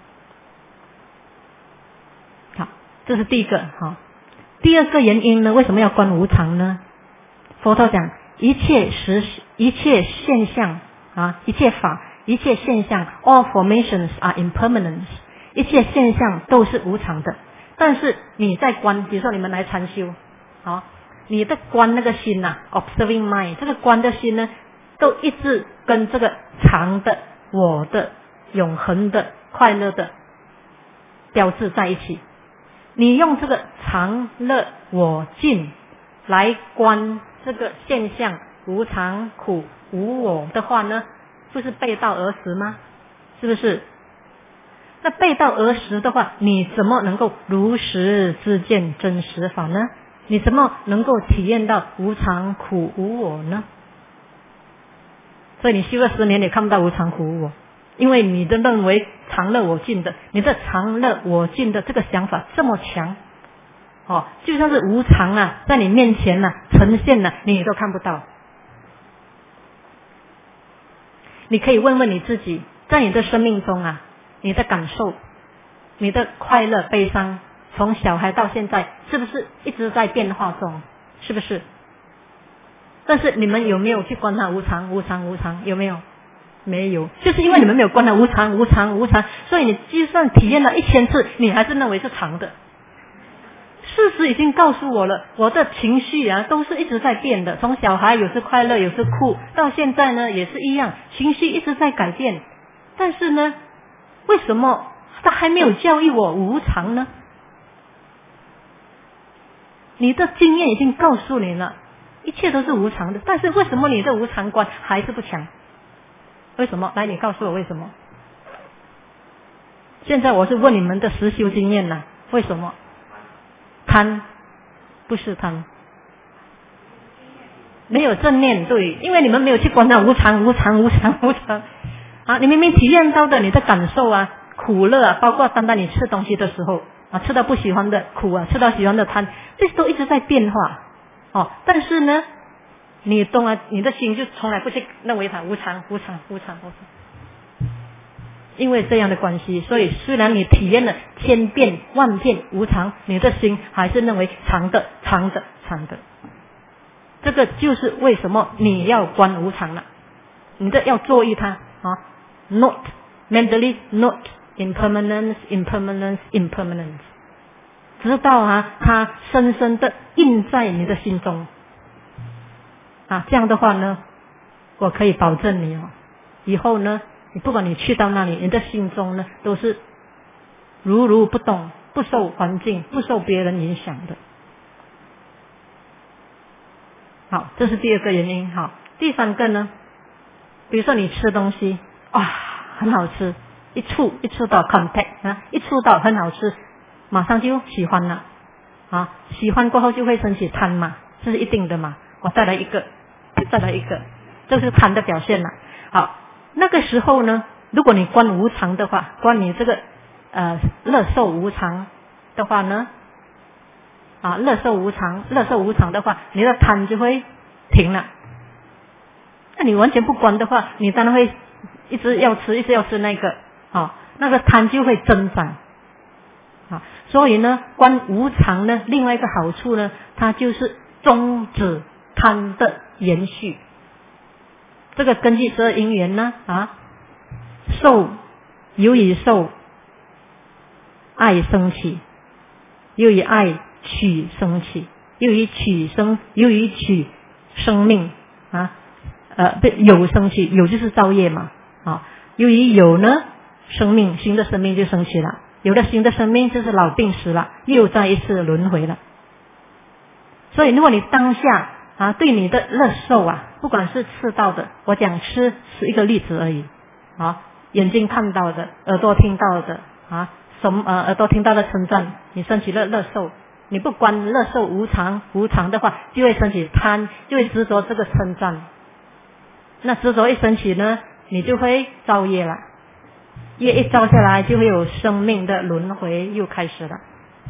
好，这是第一个。好，第二个原因呢，为什么要观无常呢？佛陀讲一切实一切现象啊，一切法，一切现象 all formations are impermanent， 一切现象都是无常的。但是你在观，比如说你们来禅修，好，你的观那个心呐、啊、observing mind， 这个观的心呢，都一直跟这个常的、我的、永恒的、快乐的标志在一起。你用这个常、乐、我、净来观这个现象无常、苦、无我的话呢，不是背道而驰吗？是不是？那背道而驰的话，你怎么能够如实知见真实法呢？你怎么能够体验到无常、苦、无我呢？所以你修了十年，你看不到无常、苦、无我，因为你的认为常乐我净的，你的常乐我净的这个想法这么强，哦，就像是无常啊，在你面前呢、啊、呈现了、啊，你都看不到。你可以问问你自己，在你的生命中啊，你的感受，你的快乐、悲伤，从小孩到现在，是不是一直在变化中？是不是？但是你们有没有去观察无常、无常、无常？有没有？没有，就是因为你们没有观察无常、无常、无常，所以你就算体验了一千次，你还是认为是常的。事实已经告诉我了，我的情绪啊都是一直在变的，从小孩有时快乐有时哭，到现在呢也是一样，情绪一直在改变。但是呢，为什么他还没有教育我无常呢？你的经验已经告诉你了，一切都是无常的，但是为什么你的无常观还是不强？为什么？来，你告诉我为什么？现在我是问你们的实修经验呐，为什么？贪不是贪， 没有正念，对，因为你们没有去观察无常，无常，无常，无常。啊，你明明体验到的你的感受啊，苦乐啊，包括单单你吃东西的时候啊，吃到不喜欢的苦啊，吃到喜欢的贪，这些都一直在变化。哦，但是呢，你懂啊，你的心就从来不去认为它无常，无常，无常，无常。因为这样的关系，所以虽然你体验了千变万变无常，你的心还是认为常的，常的，常的。这个就是为什么你要观无常了，你的要注意它啊 ，note mentally note impermanence impermanence impermanence， 直到啊它深深的印在你的心中啊，这样的话呢，我可以保证你哦，以后呢，你不管你去到那里，你的心中呢都是如如不动，不受环境，不受别人影响的。好，这是第二个原因。好，第三个呢，比如说你吃东西，哇，很好吃，一触一触到 contact 啊，一触到很好吃，马上就喜欢了啊，喜欢过后就会升起贪嘛，这是一定的嘛。我再来一个，再来一个，这是贪的表现了。好，那个时候呢，如果你观无常的话，观你这个呃乐受无常的话呢。啊，乐受无常，乐受无常的话，你的贪就会停了。那你完全不观的话，你当然会一直要吃，一直要吃那个，啊，那个贪就会增长。啊，所以呢，观无常呢，另外一个好处呢，它就是终止贪的延续。这个根据十二因缘呢，啊，受由于受爱生起，由于爱取生起，由于取生，由于取生命啊，呃，有生起，有就是造业嘛，啊，由于有呢，生命新的生命就升起了，有了新的生命就是老病死了，又再一次轮回了。所以如果你当下啊，对你的乐受啊，不管是吃到的，我讲吃是一个例子而已啊，眼睛看到的，耳朵听到的啊，什么呃耳朵听到的称赞，你升起了乐受。你不观乐受无常，无常的话，就会升起贪，就会执着这个称赞。那执着一升起呢，你就会造业了。业一造下来，就会有生命的轮回又开始了。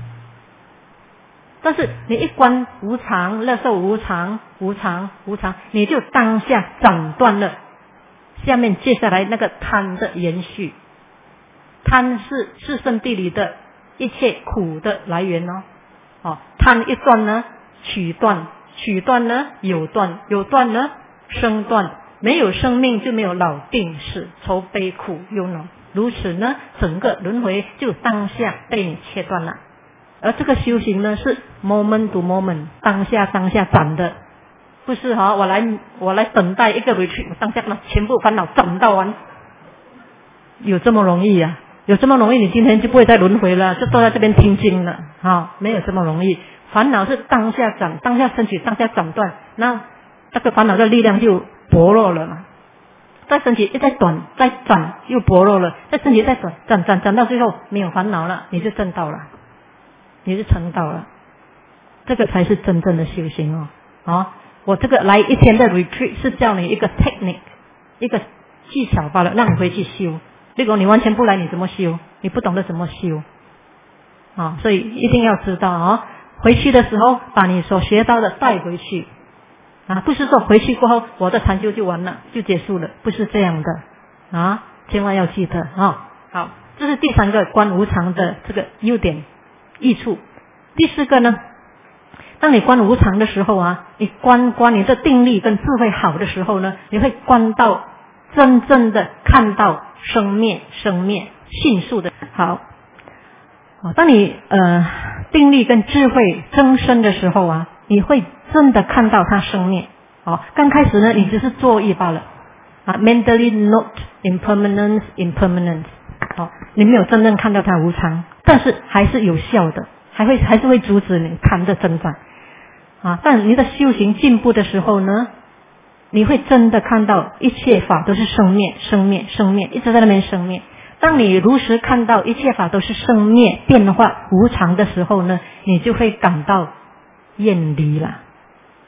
但是你一观无常，乐受无常，无常，无常，你就当下斩断了下面接下来那个贪的延续。贪是四圣谛里的一切苦的来源哦。哦，贪一断呢，取断，取断呢，有断，有断呢，生断，没有生命就没有老病死愁悲苦忧恼，如此呢，整个轮回就当下被你切断了。而这个修行呢，是 moment to moment， 当下当下斩的，不是哈、哦，我来我来等待一个 retreat， 我当下把全部烦恼斩到完，有这么容易啊？有这么容易，你今天就不会再轮回了，就坐在这边听经了啊！没有这么容易，烦恼是当下斩，当下升起，当下斩断，那这个烦恼的力量就薄弱了嘛。再升起，再短，再斩又薄弱了，再升起，再短，斩斩斩到最后没有烦恼了，你就证道了，你就成道了。这个才是真正的修行哦！啊，我这个来一天的 retreat 是教你一个 technique， 一个技巧罢了，让你回去修。如果你完全不来，你怎么修？你不懂得怎么修啊！所以一定要知道啊，回去的时候把你所学到的带回去啊，不是说回去过后我的禅修就完了，就结束了，不是这样的啊！千万要记得啊！好，这是第三个观无常的这个优点益处。第四个呢，当你观无常的时候啊，你观观你的定力跟智慧好的时候呢，你会观到真正的看到生灭，生灭迅速的好。当你呃定力跟智慧增深的时候啊，你会真的看到它生灭。哦，刚开始呢，你只是作意罢了啊 ，mentally note impermanence impermanence。哦，你没有真正看到它无常，但是还是有效的，还会还是会阻止你贪的增长啊。但你的修行进步的时候呢，你会真的看到一切法都是生灭，生灭，生灭，一直在那边生灭。当你如实看到一切法都是生灭、变化、无常的时候呢，你就会感到厌离了。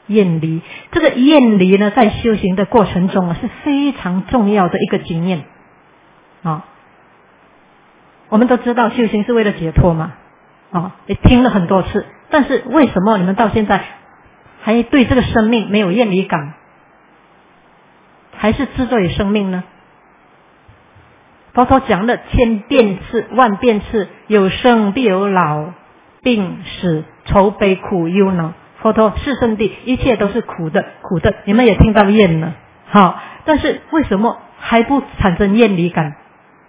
厌离。这个厌离呢，在修行的过程中啊，是非常重要的一个经验啊。我们都知道修行是为了解脱嘛，啊，也听了很多次，但是为什么你们到现在还对这个生命没有厌离感，还是执着于生命呢？佛陀讲了千遍次、万遍次，有生必有老，病死、愁悲苦忧恼。佛陀是圣地，一切都是苦的，苦的。你们也听到厌了，好，但是为什么还不产生厌离感？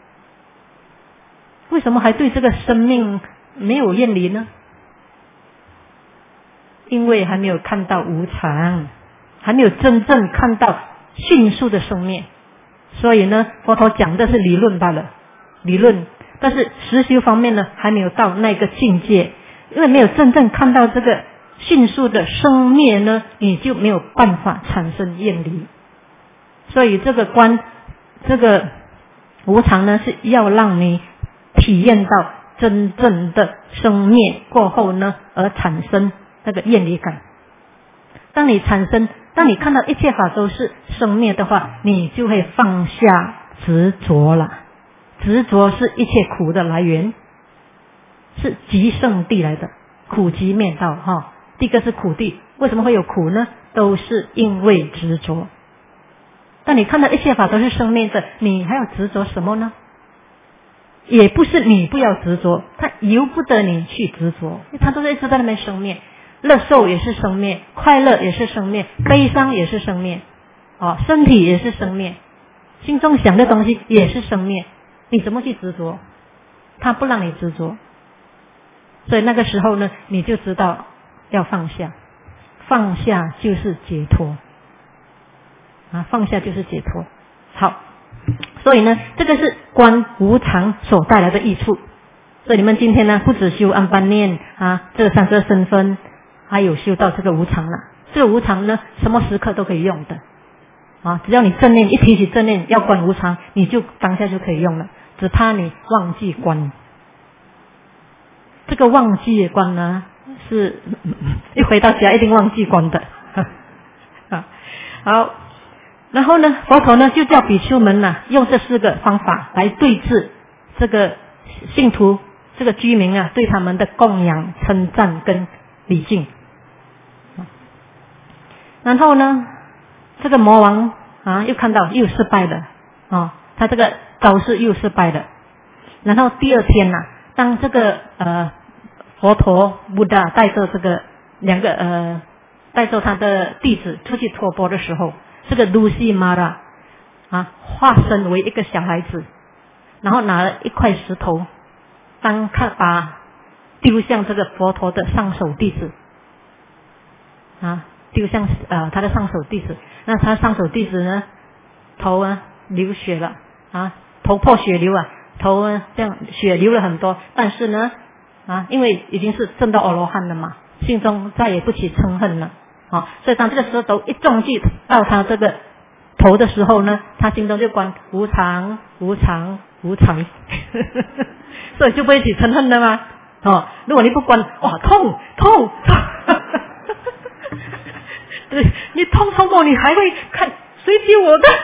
为什么还对这个生命没有厌离呢？因为还没有看到无常，还没有真正看到迅速的生灭。所以呢，佛陀讲的是理论罢了，理论，但是实修方面呢，还没有到那个境界，因为没有真正看到这个迅速的生灭呢，你就没有办法产生厌离。所以这个观，这个无常呢，是要让你体验到真正的生灭过后呢，而产生那个厌离感。当你产生，当你看到一切法都是生灭的话，你就会放下执着了。执着是一切苦的来源，是极圣地来的，苦集灭道哈。第一个是苦地，为什么会有苦呢？都是因为执着。当你看到一切法都是生灭的，你还要执着什么呢？也不是你不要执着，它由不得你去执着，因为它都是一直在那边生灭。乐受也是生灭，快乐也是生灭，悲伤也是生灭，哦，身体也是生灭，心中想的东西也是生灭，你怎么去执着？他不让你执着，所以那个时候呢，你就知道要放下，放下就是解脱啊，放下就是解脱。好，所以呢，这个是观无常所带来的益处。所以你们今天呢，不只修安般念啊，这个三十二身分，还有修到这个无常了。这个无常呢，什么时刻都可以用的啊！只要你正念一提起正念要观无常，你就当下就可以用了，只怕你忘记观。这个忘记观呢，是一回到家一定忘记观的啊。好，然后呢，佛陀呢就叫比丘们呢、啊、用这四个方法来对治这个信徒、这个居民啊对他们的供养、称赞跟礼敬。然后呢，这个魔王啊又看到又失败了啊，他这个招式又失败了。然后第二天呐、啊，当这个呃佛陀布达带着这个两个呃带着他的弟子出去托钵的时候，这个卢西玛拉啊化身为一个小孩子，然后拿了一块石头，当他把丢向这个佛陀的上手弟子啊。丢向呃他的上手弟子，那他上手弟子呢，头啊流血了啊，头破血流啊，头啊这样血流了很多，但是呢啊，因为已经是证到阿罗汉了嘛，心中再也不起嗔恨了啊，所以当这个石头一撞击到他这个头的时候呢，他心中就观无常无常无常所以就不会起嗔恨了吗？哦，如果你不观，哇痛痛对，你痛痛过，你还会看谁救我的？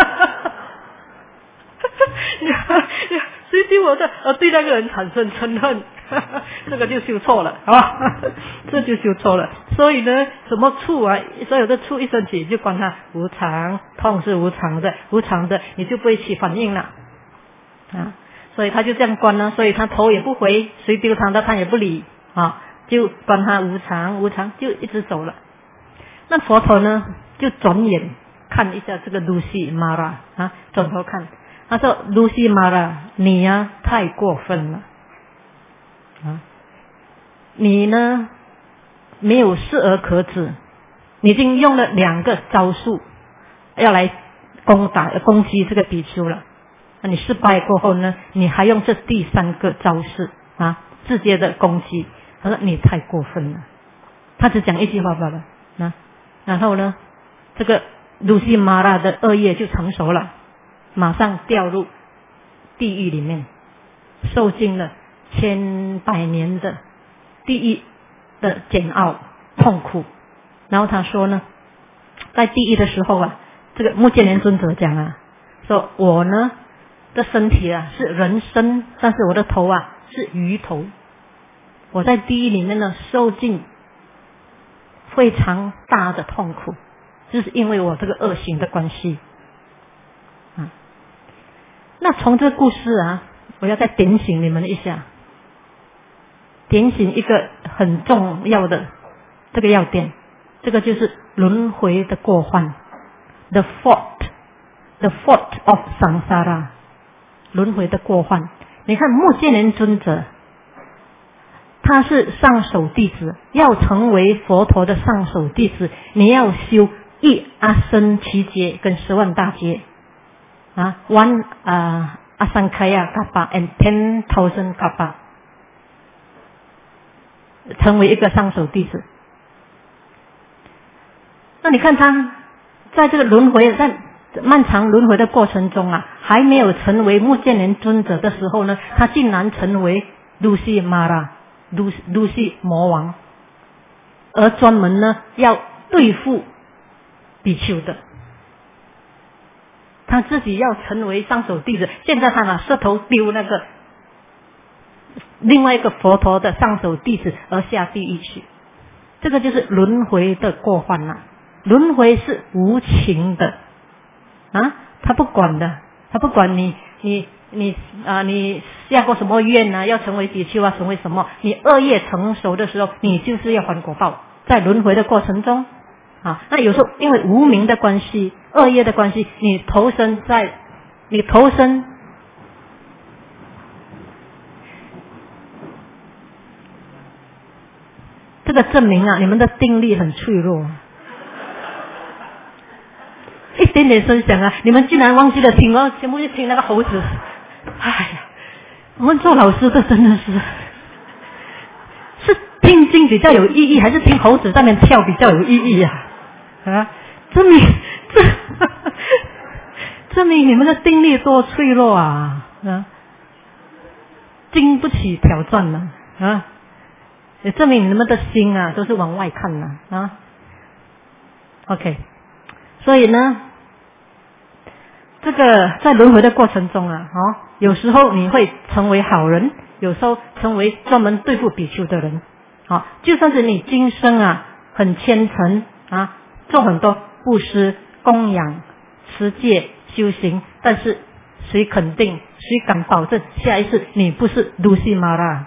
谁救我的？而对那个人产生嗔恨，这个就修错了，好吧？这就修错了。所以呢，什么处啊，所有的处一升起就观它无常，痛是无常的，无常的你就不会起反应了啊。所以他就这样观呢，所以他头也不回，谁丢他的他也不理啊，就观他无常，无常就一直走了。那佛陀呢，就转眼看一下这个卢西玛拉啊，转头看，他说：“卢西玛拉，你呀、啊、太过分了啊！你呢没有适而可止，你已经用了两个招数要来攻打攻击这个比丘了。那你失败过后呢，你还用这第三个招式啊，直接的攻击。他说你太过分了。他只讲一句话罢了啊。”然后呢，这个卢西玛拉的恶业就成熟了，马上掉入地狱里面，受尽了千百年的地狱的煎熬痛苦然后他说呢，在地狱的时候啊，这个目犍连尊者讲啊，说我呢的身体啊是人身，但是我的头啊是鱼头。我在地狱里面呢受尽非常大的痛苦，就是因为我这个恶行的关系啊。那从这个故事啊，我要再点醒你们一下，点醒一个很重要的这个要点，这个就是轮回的过患 ，the fault the fault of samsara， 轮回的过患。你看目犍连尊者，他是上首弟子，要成为佛陀的上首弟子，你要修一阿僧祇劫跟十万大劫啊 ，one 啊阿僧开亚kappa and ten thousand kappa， 成为一个上首弟子。那你看他在这个轮回，在漫长轮回的过程中啊，还没有成为目犍连尊者的时候呢，他竟然成为卢西玛拉。卢卢西魔王，而专门呢要对付比丘的，他自己要成为上首弟子，现在他拿舌头丢那个另外一个佛陀的上首弟子而下地狱去，这个就是轮回的过患啊！轮回是无情的啊，他不管的，他不管你你。你啊、呃，你下过什么愿啊？要成为比丘啊，成为什么？你恶业成熟的时候，你就是要还果报。在轮回的过程中，啊，那有时候因为无明的关系、恶业的关系，你投身在，你投身，这个证明啊，你们的定力很脆弱。一点点声响啊，你们竟然忘记了听哦，全部去听那个猴子。哎呀，我们做老师的真的是，是听经比较有意义，还是听猴子在那边跳比较有意义呀？啊，啊证明这证明你们的定力多脆弱啊！啊，经不起挑战了啊！也证明你们的心啊都是往外看了啊。OK， 所以呢，这个在轮回的过程中啊，哦，有时候你会成为好人，有时候成为专门对付比丘的人。好、哦，就算是你今生啊很虔诚啊，做很多布施、供养、持戒、修行，但是谁肯定、谁敢保证下一次你不是卢西玛拉？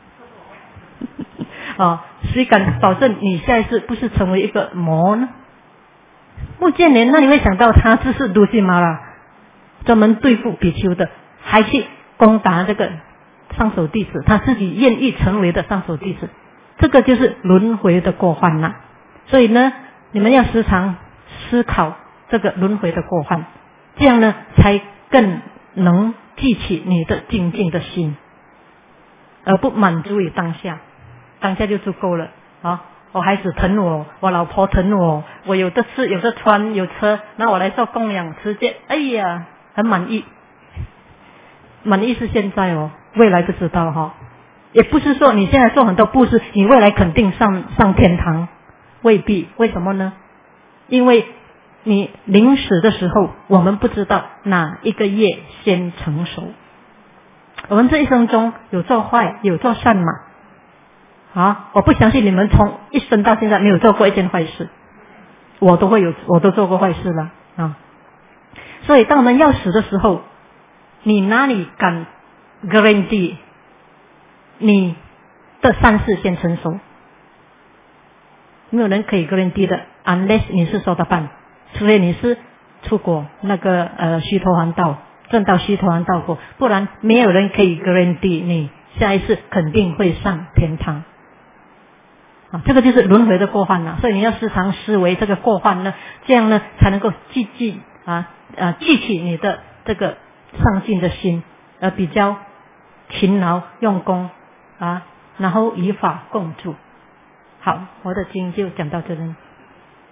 哦，谁敢保证你下一次不是成为一个魔呢？目犍连，那你会想到他就是卢西玛拉，专门对付比丘的，还去攻打这个上首弟子，他自己愿意成为的上首弟子，这个就是轮回的过患呐。所以呢，你们要时常思考这个轮回的过患，这样呢才更能记起你的精进的心，而不满足于当下，当下就足够了啊。我孩子疼我，我老婆疼我，我有的吃有的穿有车，那我来做供养持戒，哎呀很满意。满意是现在哦，未来不知道哈、哦。也不是说你现在做很多布施，你未来肯定上上天堂，未必。为什么呢？因为你临死的时候，我们不知道哪一个业先成熟。我们这一生中有做坏有做善嘛？啊，我不相信你们从一生到现在没有做过一件坏事，我都会有，我都做过坏事了啊。所以当我们要死的时候，你哪里敢 guarantee 你的善事先成熟？没有人可以 guarantee 的 ，unless 你是说的办，除非你是出国那个呃须陀洹道，证到须陀洹道过，不然没有人可以 guarantee 你下一次肯定会上天堂。啊，这个就是轮回的过患了，所以你要时常思维这个过患呢，这样呢才能够记记啊啊记起你的这个上进的心，而比较勤劳用功啊，然后以法共助。好，我的经就讲到这里。